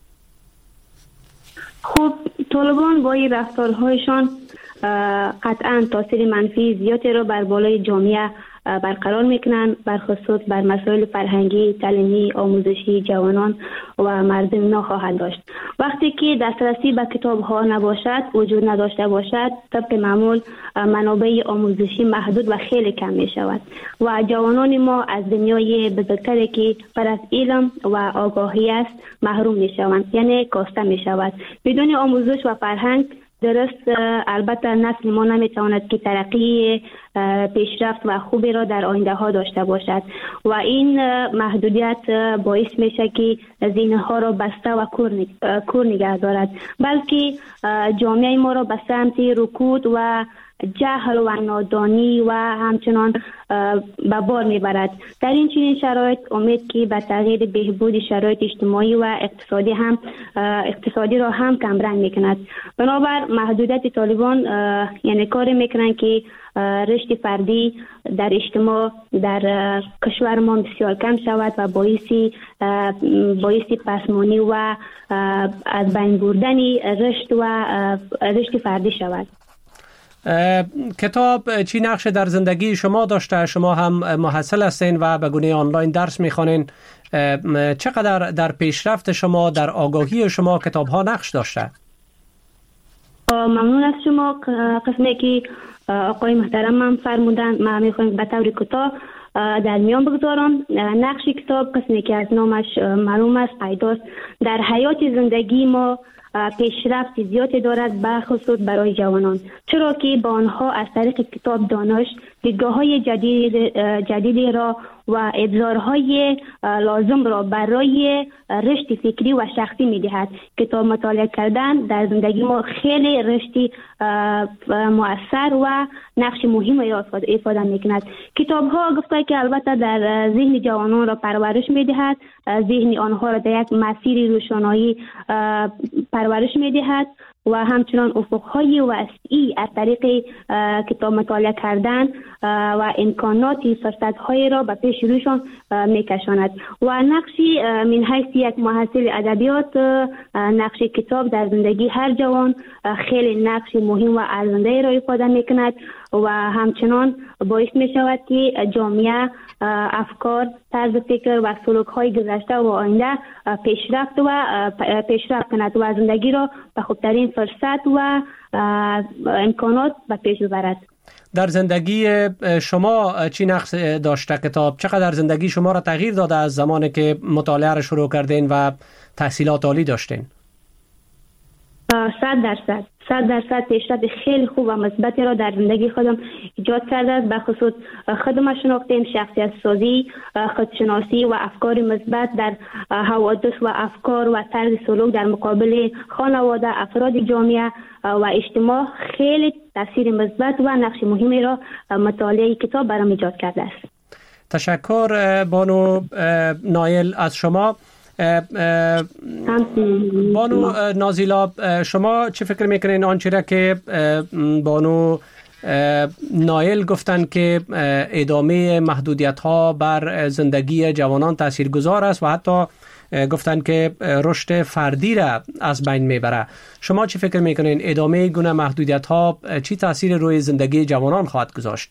خب طالبان با این رفتارهایشان قطعا تاثیر منفی زیادی را بر بالای جامعه برقرار میکنن، برخصوص بر مسائل فرهنگی، تعلیمی، آموزشی جوانان و مردم اینا خواهد داشت. وقتی که دسترسی به کتاب ها نباشد، وجود نداشته باشد، طبق معمول منابع آموزشی محدود و خیلی کم می شود و جوانان ما از دنیای بزرگتری که پر از علم و آگاهی است محروم می شوند، یعنی کاسته می شود. بدون آموزش و فرهنگ درست البته نسل ما نمیتواند که ترقی پیشرفت و خوبی را در آینده ها داشته باشد و این محدودیت باعث میشه که ذهنها را بسته و کور نگه دارد، بلکه جامعه ما را به سمت رکود و جهل و نادانی و همچنان به بار میبرد. در این چنین شرایط امید که به تغییر بهبود شرایط اجتماعی و اقتصادی هم اقتصادی را هم کمرنگ میکند. بنابر محدودیت طالبان یعنی کار میکنند که رشد فردی در اجتماع در کشور ما بسیار کم شود و باعث باعث پسمانی و از بین بردن رشد و رشد فردی شود. کتاب چی نقش در زندگی شما داشته؟ شما هم محصل هستین و به گونه آنلاین درس میخوانین. چقدر در پیشرفت شما، در آگاهی شما کتاب ها نقش داشته؟ ممنون از شما. قسمی که آقای محترم من فرمودن ما میخوایم به طور کوتاه در میان بگذارم. نقش کتاب قسمی که از نامش معلوم است پیداست. در حیات زندگی ما پیشرفت زیادی دارد، بخصوص برای جوانان، چرا که با آنها از طریق کتاب دانش دیدگاه‌های جدید جدیدی را و ابزارهای لازم را برای رشد فکری و شخصی می‌دهد. کتاب مطالعه کردن در زندگی ما خیلی رشدی مؤثر و نقش مهمی را ایفاده می‌کند. کتاب‌ها گفته که البته در ذهن جوانان را پرورش می‌دهد، ذهن آنها را در یک مسیر روشنایی پرورش می‌دهد و همچنان افق‌های وسیعی از طریق کتاب مطالعه کردن و امکانات فرصت‌های را به پیش روشان می‌کشاند. و نقشی من حیث یک محصل ادبیات، نقش کتاب در زندگی هر جوان خیلی نقش مهم و ارزنده را ایفاده می‌کند و همچنان باعث می‌شود که جامعه افکار، طرز فکر و سلوک‌های گذشته و آینده پیشرفت و پیشرفت کند و زندگی را به خوبترین فرصت و امکانات به پیش ببرد. در زندگی شما چی نقش داشته کتاب؟ چقدر زندگی شما را تغییر داده از زمانی که مطالعه را شروع کردین و تحصیلات عالی داشتین؟ صد درصد صد درصد پیشرفت خیلی خوب و مثبتی را در زندگی خودم ایجاد کرده است. به خصوص خودم شناختیم، شخصیت سازی، خودشناسی و افکار مثبت در حوادث و افکار و طرز سلوک در مقابل خانواده، افراد جامعه و اجتماع خیلی تاثیر مثبت و نقش مهمی را مطالعه کتاب برام ایجاد کرده است. تشکر بانو نایل از شما. بانو نازیلا، شما چه فکر میکنین آنچه را که بانو نایل گفتن که ادامه محدودیت ها بر زندگی جوانان تاثیرگذار است و حتی گفتن که رشد فردی را از بین میبره، شما چه فکر میکنین ادامه گونه محدودیت ها چی تاثیر روی زندگی جوانان خواهد گذاشت؟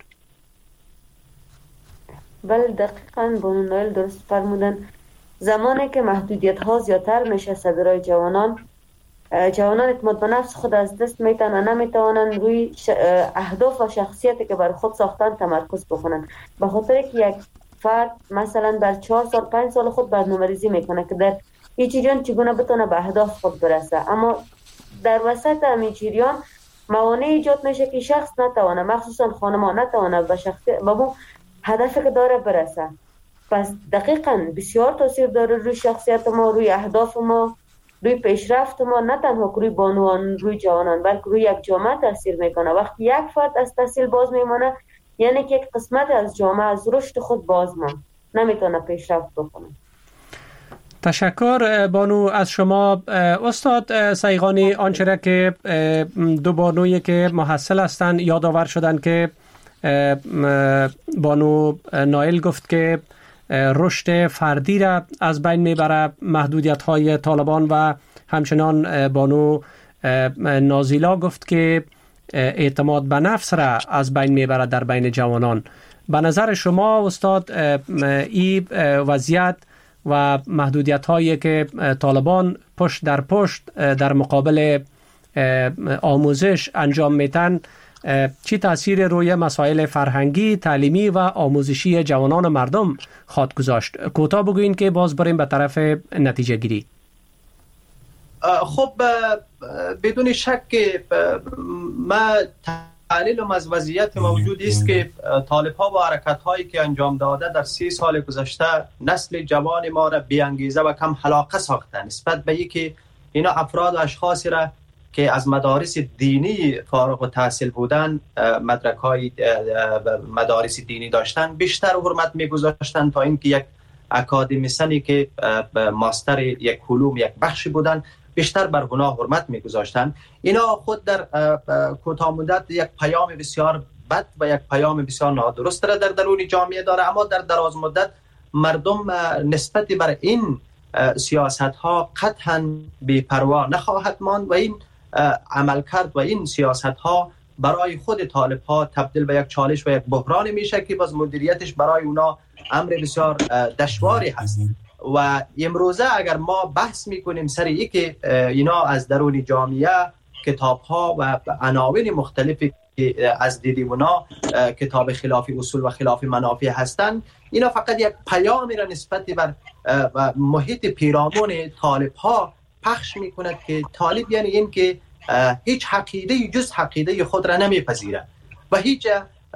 بله دقیقاً بانو نایل درست فرمودن. زمانی که محدودیت ها زیادتر میشه سر جوانان، جوانان اعتماد به نفس خود از دست میتن و نمیتوانن روی اهداف و شخصیتی که بر خود ساختن تمرکز بکنن، به خاطر که یک فرد مثلا بر چهار سال پنج سال خود برنامه‌ریزی میکنه که در این جریان چگونه بتونه به اهداف خود برسه، اما در وسط همین جریان موانع ایجاد میشه که شخص نتوانه، مخصوصا خانم‌ها نتوانه به شخصیت به اون هدفی که داره برسه. پس دقیقاً بسیار تاثیر داره روی شخصیت ما، روی اهداف ما، روی پیشرفت ما، نه تنها روی بانوان، روی جوانان، بلکه روی یک جامعه تاثیر میکنه. وقتی یک فرد از تحصیل باز میمونه یعنی که یک قسمت از جامعه از رشد خود باز ماند، نمیتونه پیشرفت بکنه. تشکر بانو از شما. استاد سیغانی، آنچه را که دو بانویی که محصل هستند یادآور شدن که بانو نایل گفت که رشد فردی را از بین میبره محدودیت های طالبان و همچنان بانو نازیلا گفت که اعتماد به نفس را از بین میبره در بین جوانان. به نظر شما استاد این وضعیت و محدودیت هایی که طالبان پشت در پشت در مقابل آموزش انجام میتن چی تأثیر روی مسائل فرهنگی، تعلیمی و آموزشی جوانان مردم خواهد گذاشت؟ کوتاه بگوین که باز بریم به طرف نتیجه گیری. خب بدون شک ما تحلیلم از وضعیت موجود است که طالب ها و حرکت هایی که انجام داده در سی سال گذشته نسل جوان ما را بی انگیزه و کم علاقه ساخته نسبت به اینکه اینا افراد و اشخاصی را که از مدارس دینی فارغ التحصیل بودن، مدرک های مدارس دینی داشتن، بیشتر حرمت میگذاشتن تا اینکه یک اکادمیسنی که ماستر یک علوم یک بخشی بودن بیشتر بر گناه حرمت میگذاشتن. اینا خود در کوتاه مدت یک پیام بسیار بد و یک پیام بسیار نادرست را در درون جامعه داره، اما در دراز مدت مردم نسبت بر این سیاست ها قطعا بی‌پروا نخواهد ماند و این عمل کرد و این سیاست ها برای خود طالب ها تبدیل به یک چالش و یک بحران میشه که باز مدیریتش برای اونا امر بسیار دشواری هست. و امروزه اگر ما بحث میکنیم سر این که اینا از درون جامعه کتاب ها و عناوین مختلفی از دیدیم اونا کتاب خلاف اصول و خلاف منافع هستند، اینا فقط یک پیامی را نسبت بر محیط پیرامون طالب ها پخش میکند که طالب یعنی این که هیچ عقیده جز عقیده خود را نمیپذیره و هیچ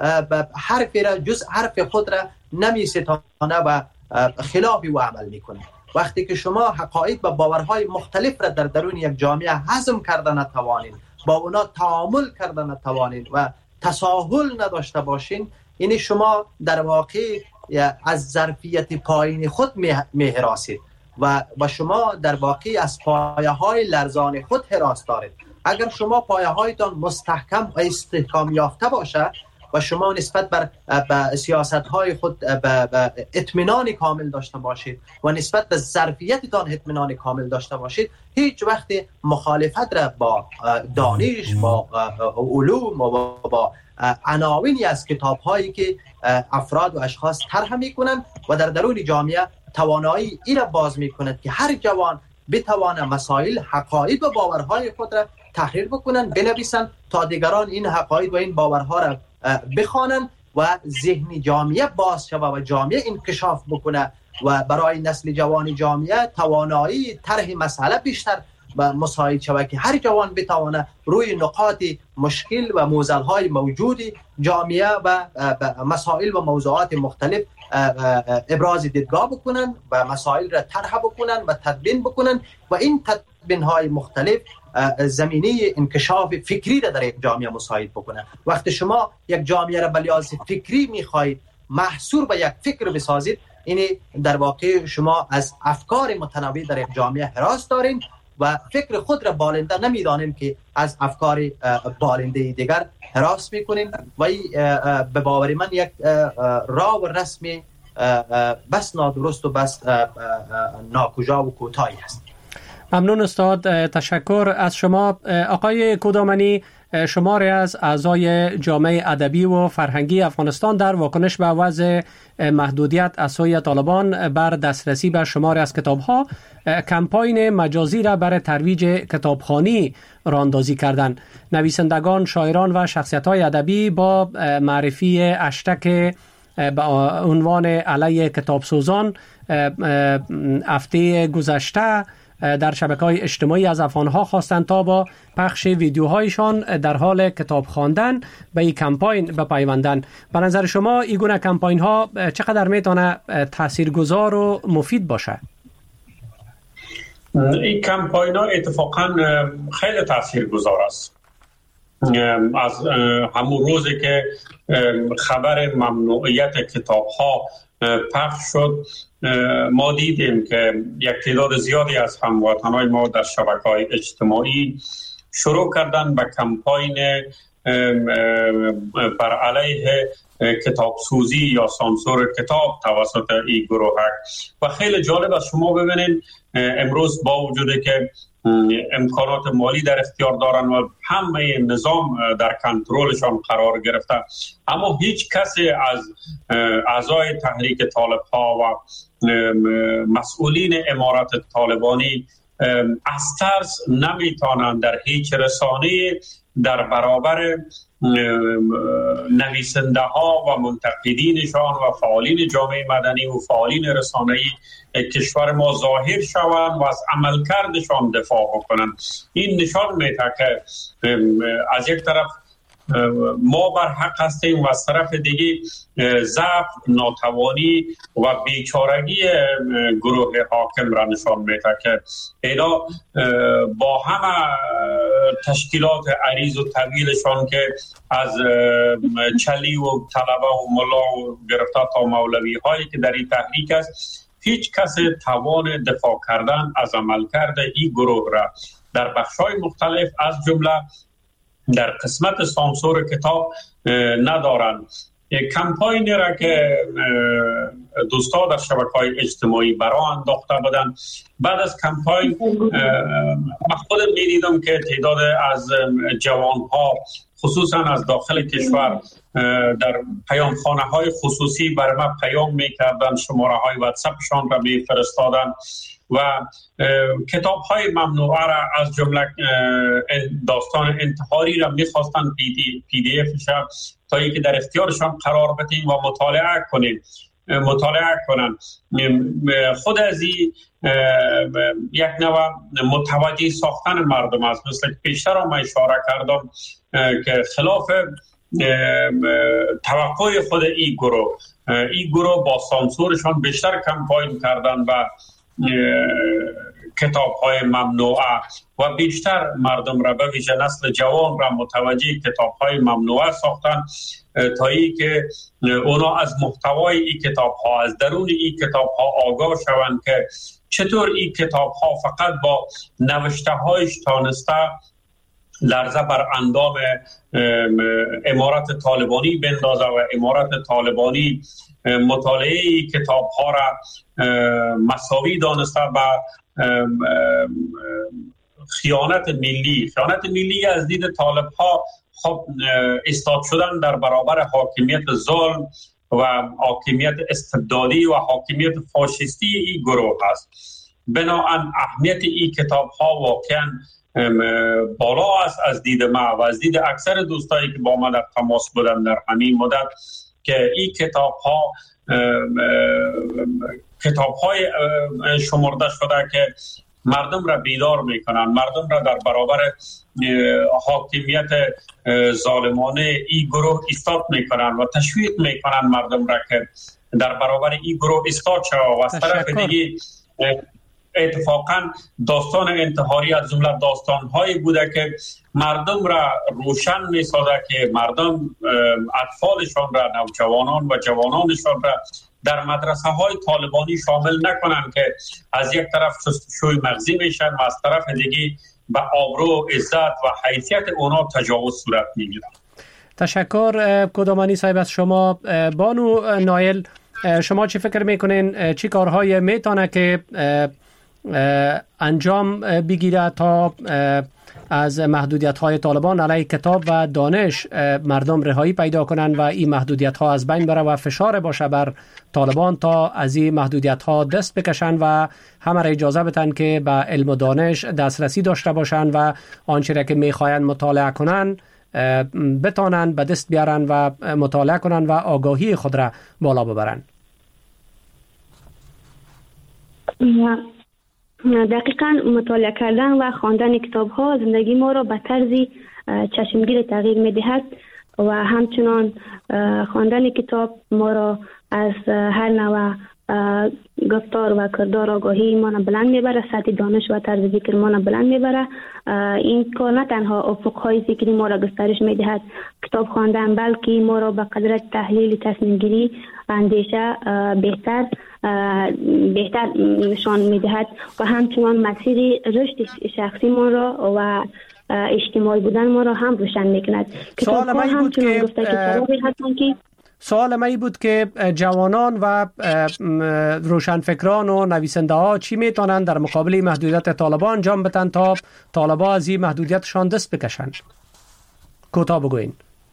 حرفی را جز حرف خود را نمیستانه و خلاف و عمل میکنه. وقتی که شما حقایق و باورهای مختلف را در درون یک جامعه هضم کرده نتوانید، با اونا تعامل کرده نتوانید و تساهل نداشته باشین، یعنی شما در واقع از ظرفیت پایین خود میهراسید و و شما در واقع از پایه های لرزان خود هراس دارید. اگر شما پایه هایتان مستحکم و استحکام یافته باشه و شما نسبت بر سیاست های خود به اطمینان کامل داشته باشید و نسبت به ظرفیتتان اطمینان کامل داشته باشید، هیچ وقت مخالفت را با دانش، با علوم و با عناوینی از کتاب هایی که افراد و اشخاص طرح میکنند و در درون جامعه توانایی این را باز میکند که هر جوان بتوانه مسائل، حقایق و باورهای خود را تحریر بکنن، بنویسن تا دیگران این حقایق و این باورها را بخوانن و ذهن جامعه باز شود و جامعه انکشاف بکنه و برای نسل جوان جامعه توانایی طرح مسئله بیشتر مساعد شود که هر جوان بتواند روی نقاط مشکل و معضل‌های موجود جامعه و مسائل و موضوعات مختلف ابراز دیدگاه بکنن و مسائل را طرح بکنن و تدوین بکنن و این تدوین‌های مختلف زمینه انکشاف فکری را در یک جامعه مساعد بکنه. وقتی شما یک جامعه را به لحاظ فکری می‌خواهید محصور به یک فکر بسازید، این در واقع شما از افکار متنوع در یک جامعه هراس دارین و فکر خود را بالنده نمیدانیم که از افکار بالنده دیگر هراس میکنیم و به باور من یک راه و رسم بس نادرست و بس ناکجا و کوتاهی است. ممنون استاد، تشکر از شما. آقای کودامنی، شماری از اعضای جامعه ادبی و فرهنگی افغانستان در واکنش به وضع محدودیت از سوی طالبان بر دسترسی به شماری از کتاب‌ها کمپاین مجازی را برای ترویج کتابخوانی راه‌اندازی کردند. نویسندگان، شاعران و شخصیت‌های ادبی با معرفی هشتگ به عنوان علیه کتابسوزان هفته گذشته در شبکه‌های اجتماعی از افغان‌ها خواستند تا با پخش ویدیوهایشان در حال کتاب خواندن به این کمپاین بپیوندند. به نظر شما این گونه کمپاین‌ها چقدر میتونه تاثیرگذار و مفید باشه؟ این کمپاین‌ها اتفاقاً خیلی تاثیرگذار است. از همون روزی که خبر ممنوعیت کتاب‌ها پخش شد، ما دیدیم که یک تعداد زیادی از هموطنان ما در شبکه‌های اجتماعی شروع کردن به کمپاین بر علیه کتابسوزی یا سانسور کتاب توسط این گروه و خیلی جالب است شما ببینید امروز با وجودی که امکانات مالی در اختیار دارن و همه نظام در کنترلشان قرار گرفته، اما هیچ کسی از اعضای تحریک طالب ها و مسئولین امارت طالبانی از ترس نمیتونن در هیچ رسانه در برابر نویسنده ها و منتقدینشان و فعالین جامعه مدنی و فعالین رسانه‌ای کشور ما ظاهر شوند و از عملکردشان دفاع بکنن. این نشان میده که از یک طرف ما بر حق هستیم و از طرف دیگه ضعف، ناتوانی و بیچارگی گروه حاکم را نشان میده که اینا با همه تشکیلات عریض و طویلشان که از چلی و طلبه و ملا و گرفته تا مولوی هایی که در این تحریک است، هیچ کس توان دفاع کردن از عملکرد این گروه را در بخش‌های مختلف از جمله در قسمت سانسور کتاب ندارند. کمپاینی را که دوستان در شبکه‌های اجتماعی برای انداخته بودن، بعد از کمپاین من خودم می‌دیدم که تعداد از جوان‌ها خصوصا از داخل کشور در پیامخانه‌های خصوصی بر ما پیام می‌کردن، شماره‌های واتساپشان را می‌فرستادن و کتاب‌های ممنوعه را از جمله داستان انتحاری را می‌خواستن پی دی افش تا اینکه در اختیارشان قرار بدیم و مطالعه کنیم مطالعه کنن. خود از این یک نوع متوجه ساختن مردم است، مثل که پیشتر هم اشاره کردم که خلاف توقع خود این گروه این گروه با سانسورشان بیشتر کمپاین کردن و کتاب های ممنوعه و بیشتر مردم را به ویژه نسل جوان را متوجه کتاب های ممنوعه ساختن تا ای که اونا از محتوای این کتاب ها، از درون این کتاب ها آگاه شوند که چطور این کتاب ها فقط با نوشته هایش تانسته لرزه بر اندام امارت طالبانی بندازه و امارت طالبانی مطالعه کتاب ها را مساوی دانسته و خیانت ملی خیانت ملی از دید طالب ها خب استاد شدن در برابر حاکمیت ظلم و حاکمیت استبدادی و حاکمیت فاشیستی این گروه است. بنابراین اهمیت این کتاب ها واقعا بالا است از دید ما و از دید اکثر دوستایی که با ما در تماس بودن در همین مدت که این کتاب ها کتاب های شمرده شده که مردم را بیدار میکنن، مردم را در برابر حاکمیت ظالمانه این گروه ایستاد میکنن و تشویق میکنن مردم را که در برابر این گروه ایستاد شود. و از طرف دیگه اتفاقا داستان انتحاری از جمله داستان‌هایی بوده که مردم را روشن می‌سازد که مردم اطفالشان را، نوجوانان و جوانانشان را در مدرسه‌های طالبانی شامل نکنند که از یک طرف شستشوی مغزی میشن و از طرف دیگه به آبرو، عزت و حیثیت اونا تجاوز صورت میگیرد. تشکر کدامانی صاحب از شما. بانو نایل، شما چی فکر میکنین چی کارهای میتونه که انجام بگیره تا از محدودیت های طالبان علیه کتاب و دانش مردم رهایی پیدا کنند و این محدودیت ها از بین بره و فشار باشه بر طالبان تا از این محدودیت ها دست بکشن و همه را اجازه بدن که به علم و دانش دسترسی داشته باشند و آنچه را که میخواین مطالعه کنن بتانن به دست بیارن و مطالعه کنن و آگاهی خود را بالا ببرن. دقیقاً مطالعه کردن و خواندن کتاب ها زندگی ما را به طرزی چشمگیر تغییر می دهد و همچنان خواندن کتاب ما را از هر نوع گفتار و کردار آگاهی ما را بلند میبره، سطح دانش و طرز فکر ما را بلند میبره. این کار نه تنها افقهای فکری ما را گسترش میدهد کتاب خواندن، بلکه ما را به قدرت تحلیل، تصمیم گیری، اندیشه بهتر بهتر نشان میدهد و همچنان مسیر رشد شخصی ما را و اجتماعی بودن ما را هم روشن میکند. سوال ما این بود که سوال ما این بود که جوانان و روشنفکران و نویسنده ها چی میتونن در مقابل محدودیت طالبان انجام بدن تا طالبان از این محدودیتشان دست بکشن؟ کوتاه بگوین.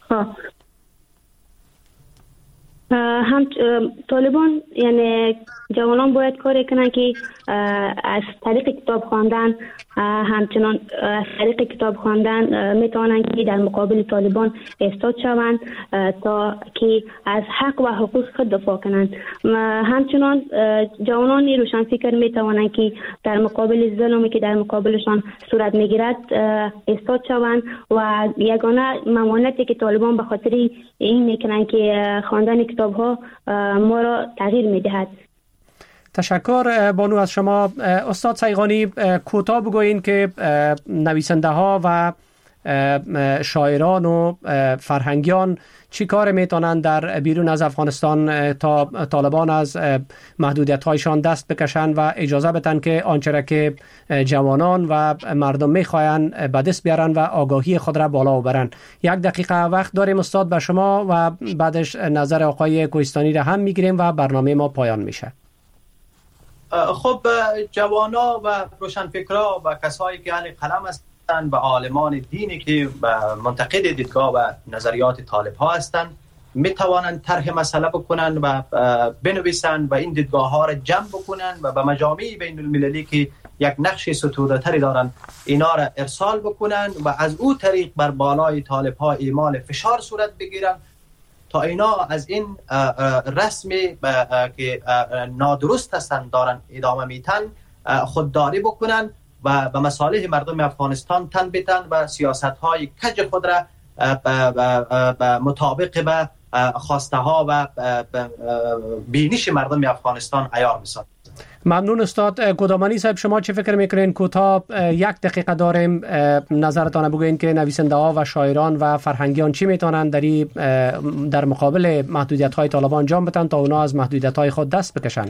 هم طالبان یعنی جوانان باید کاری کنن که از طریق کتاب خواندن، همچنان از طریق کتاب خواندن میتونن که در مقابل طالبان ایستاد شوند تا که از حق و حقوق خود دفاع کنند. همچنان جوانان روشنفکر میتوانند که در مقابل ظلمی که در مقابلشان صورت میگیرد ایستاد شوند و یگانه ممانعتی که طالبان به خاطر این میکنن که خواندن کتاب ها ما را تغییر میدهد. تشکر بانو از شما. استاد سیغانی، کوتاه بگوین که نویسنده ها و شاعران و فرهنگیان چی کار میتونن در بیرون از افغانستان تا طالبان از محدودیت هایشان دست بکشن و اجازه بدن که آنچه را که جوانان و مردم میخواین به دست بیارن و آگاهی خود را بالا ببرن. یک دقیقه وقت داریم استاد به شما و بعدش نظر آقای کوهستانی را هم میگیریم و برنامه ما پایان میشه. خب جوانا و روشنفکرا و کسایی که اهل قلم هستند و عالمان دینی که منتقد دیدگاه و نظریات طالب ها هستند می توانند طرح مسئله بکنن و بنویسن و این دیدگاه ها را جمع بکنن و به مجامع بین المللی که یک نقش ستوده تری دارن اینا را ارسال بکنن و از او طریق بر بالای طالب ها اعمال فشار صورت بگیرن تا اینا از این رسمی که نادرست هستند دارن ادامه میتن خودداری بکنن و به مصالح مردم افغانستان تن بدن و سیاست های کج خود را مطابق به خواسته ها و بینش مردم افغانستان عیار بسازند. ممنون استاد. کدامانی صاحب، شما چه فکر میکنین؟ کوتاه یک دقیقه داریم، نظرتان بگوین که نویسنده ها و شاعران و فرهنگیان چی میتونن در در مقابل محدودیت های طالبان انجام بدن تا اونا از محدودیت های خود دست بکشن.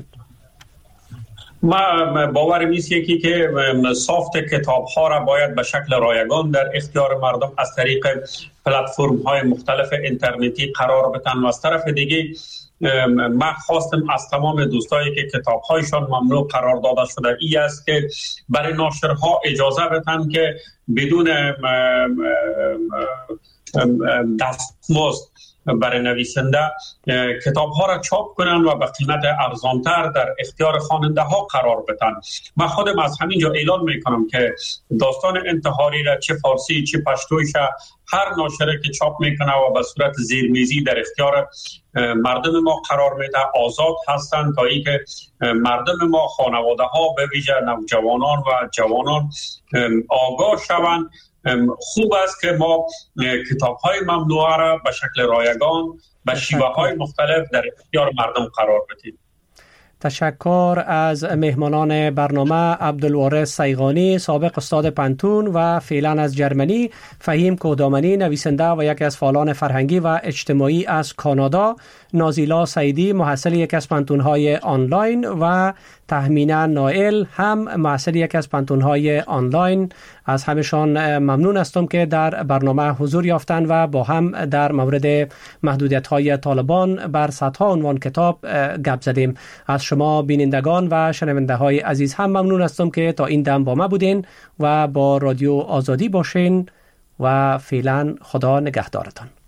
ما باورم نیست یکی که سافت کتاب ها را باید به شکل رایگان در اختیار مردم از طریق پلتفرم های مختلف اینترنتی قرار بدن و از طرف دیگه من خواستم از تمام دوستایی که کتاب‌هایشان ممنوع قرار داده شده ای است که برای ناشرها اجازه بدن که بدون دستمزد برای نویسنده کتاب ها را چاپ کنند و به قیمت ارزانتر در اختیار خواننده ها قرار بدن. من خودم از همینجا اعلان میکنم که داستان انتحاری را چه فارسی چه پشتویش هر ناشره که چاپ میکنه و به صورت زیرمیزی در اختیار مردم ما قرار میده آزاد هستند تا اینکه مردم ما، خانواده ها به ویژه نوجوانان و جوانان آگاه شوند. خوب است که ما کتاب های ممنوعه را به شکل رایگان به شیوه های مختلف در اختیار مردم قرار بدیم. تشکر از مهمانان برنامه عبدالوارث سیغانی، سابق استاد پنتون و فعلا از جرمنی، فهیم کودامنی، نویسنده و یکی از فعالان فرهنگی و اجتماعی از کانادا، نازیلا سعیدی، محصل یکی از پنتون‌های آنلاین و تهمینا نائل، هم محصل یکی از پنتون‌های آنلاین. از همشان ممنون هستم که در برنامه حضور یافتند و با هم در مورد محدودیت‌های طالبان بر صدها عنوان کتاب گپ زدیم. از شما بینندگان و شنونده‌های عزیز هم ممنون هستم که تا این دم با ما بودین و با رادیو آزادی باشین و فعلا خدا نگهدارتان.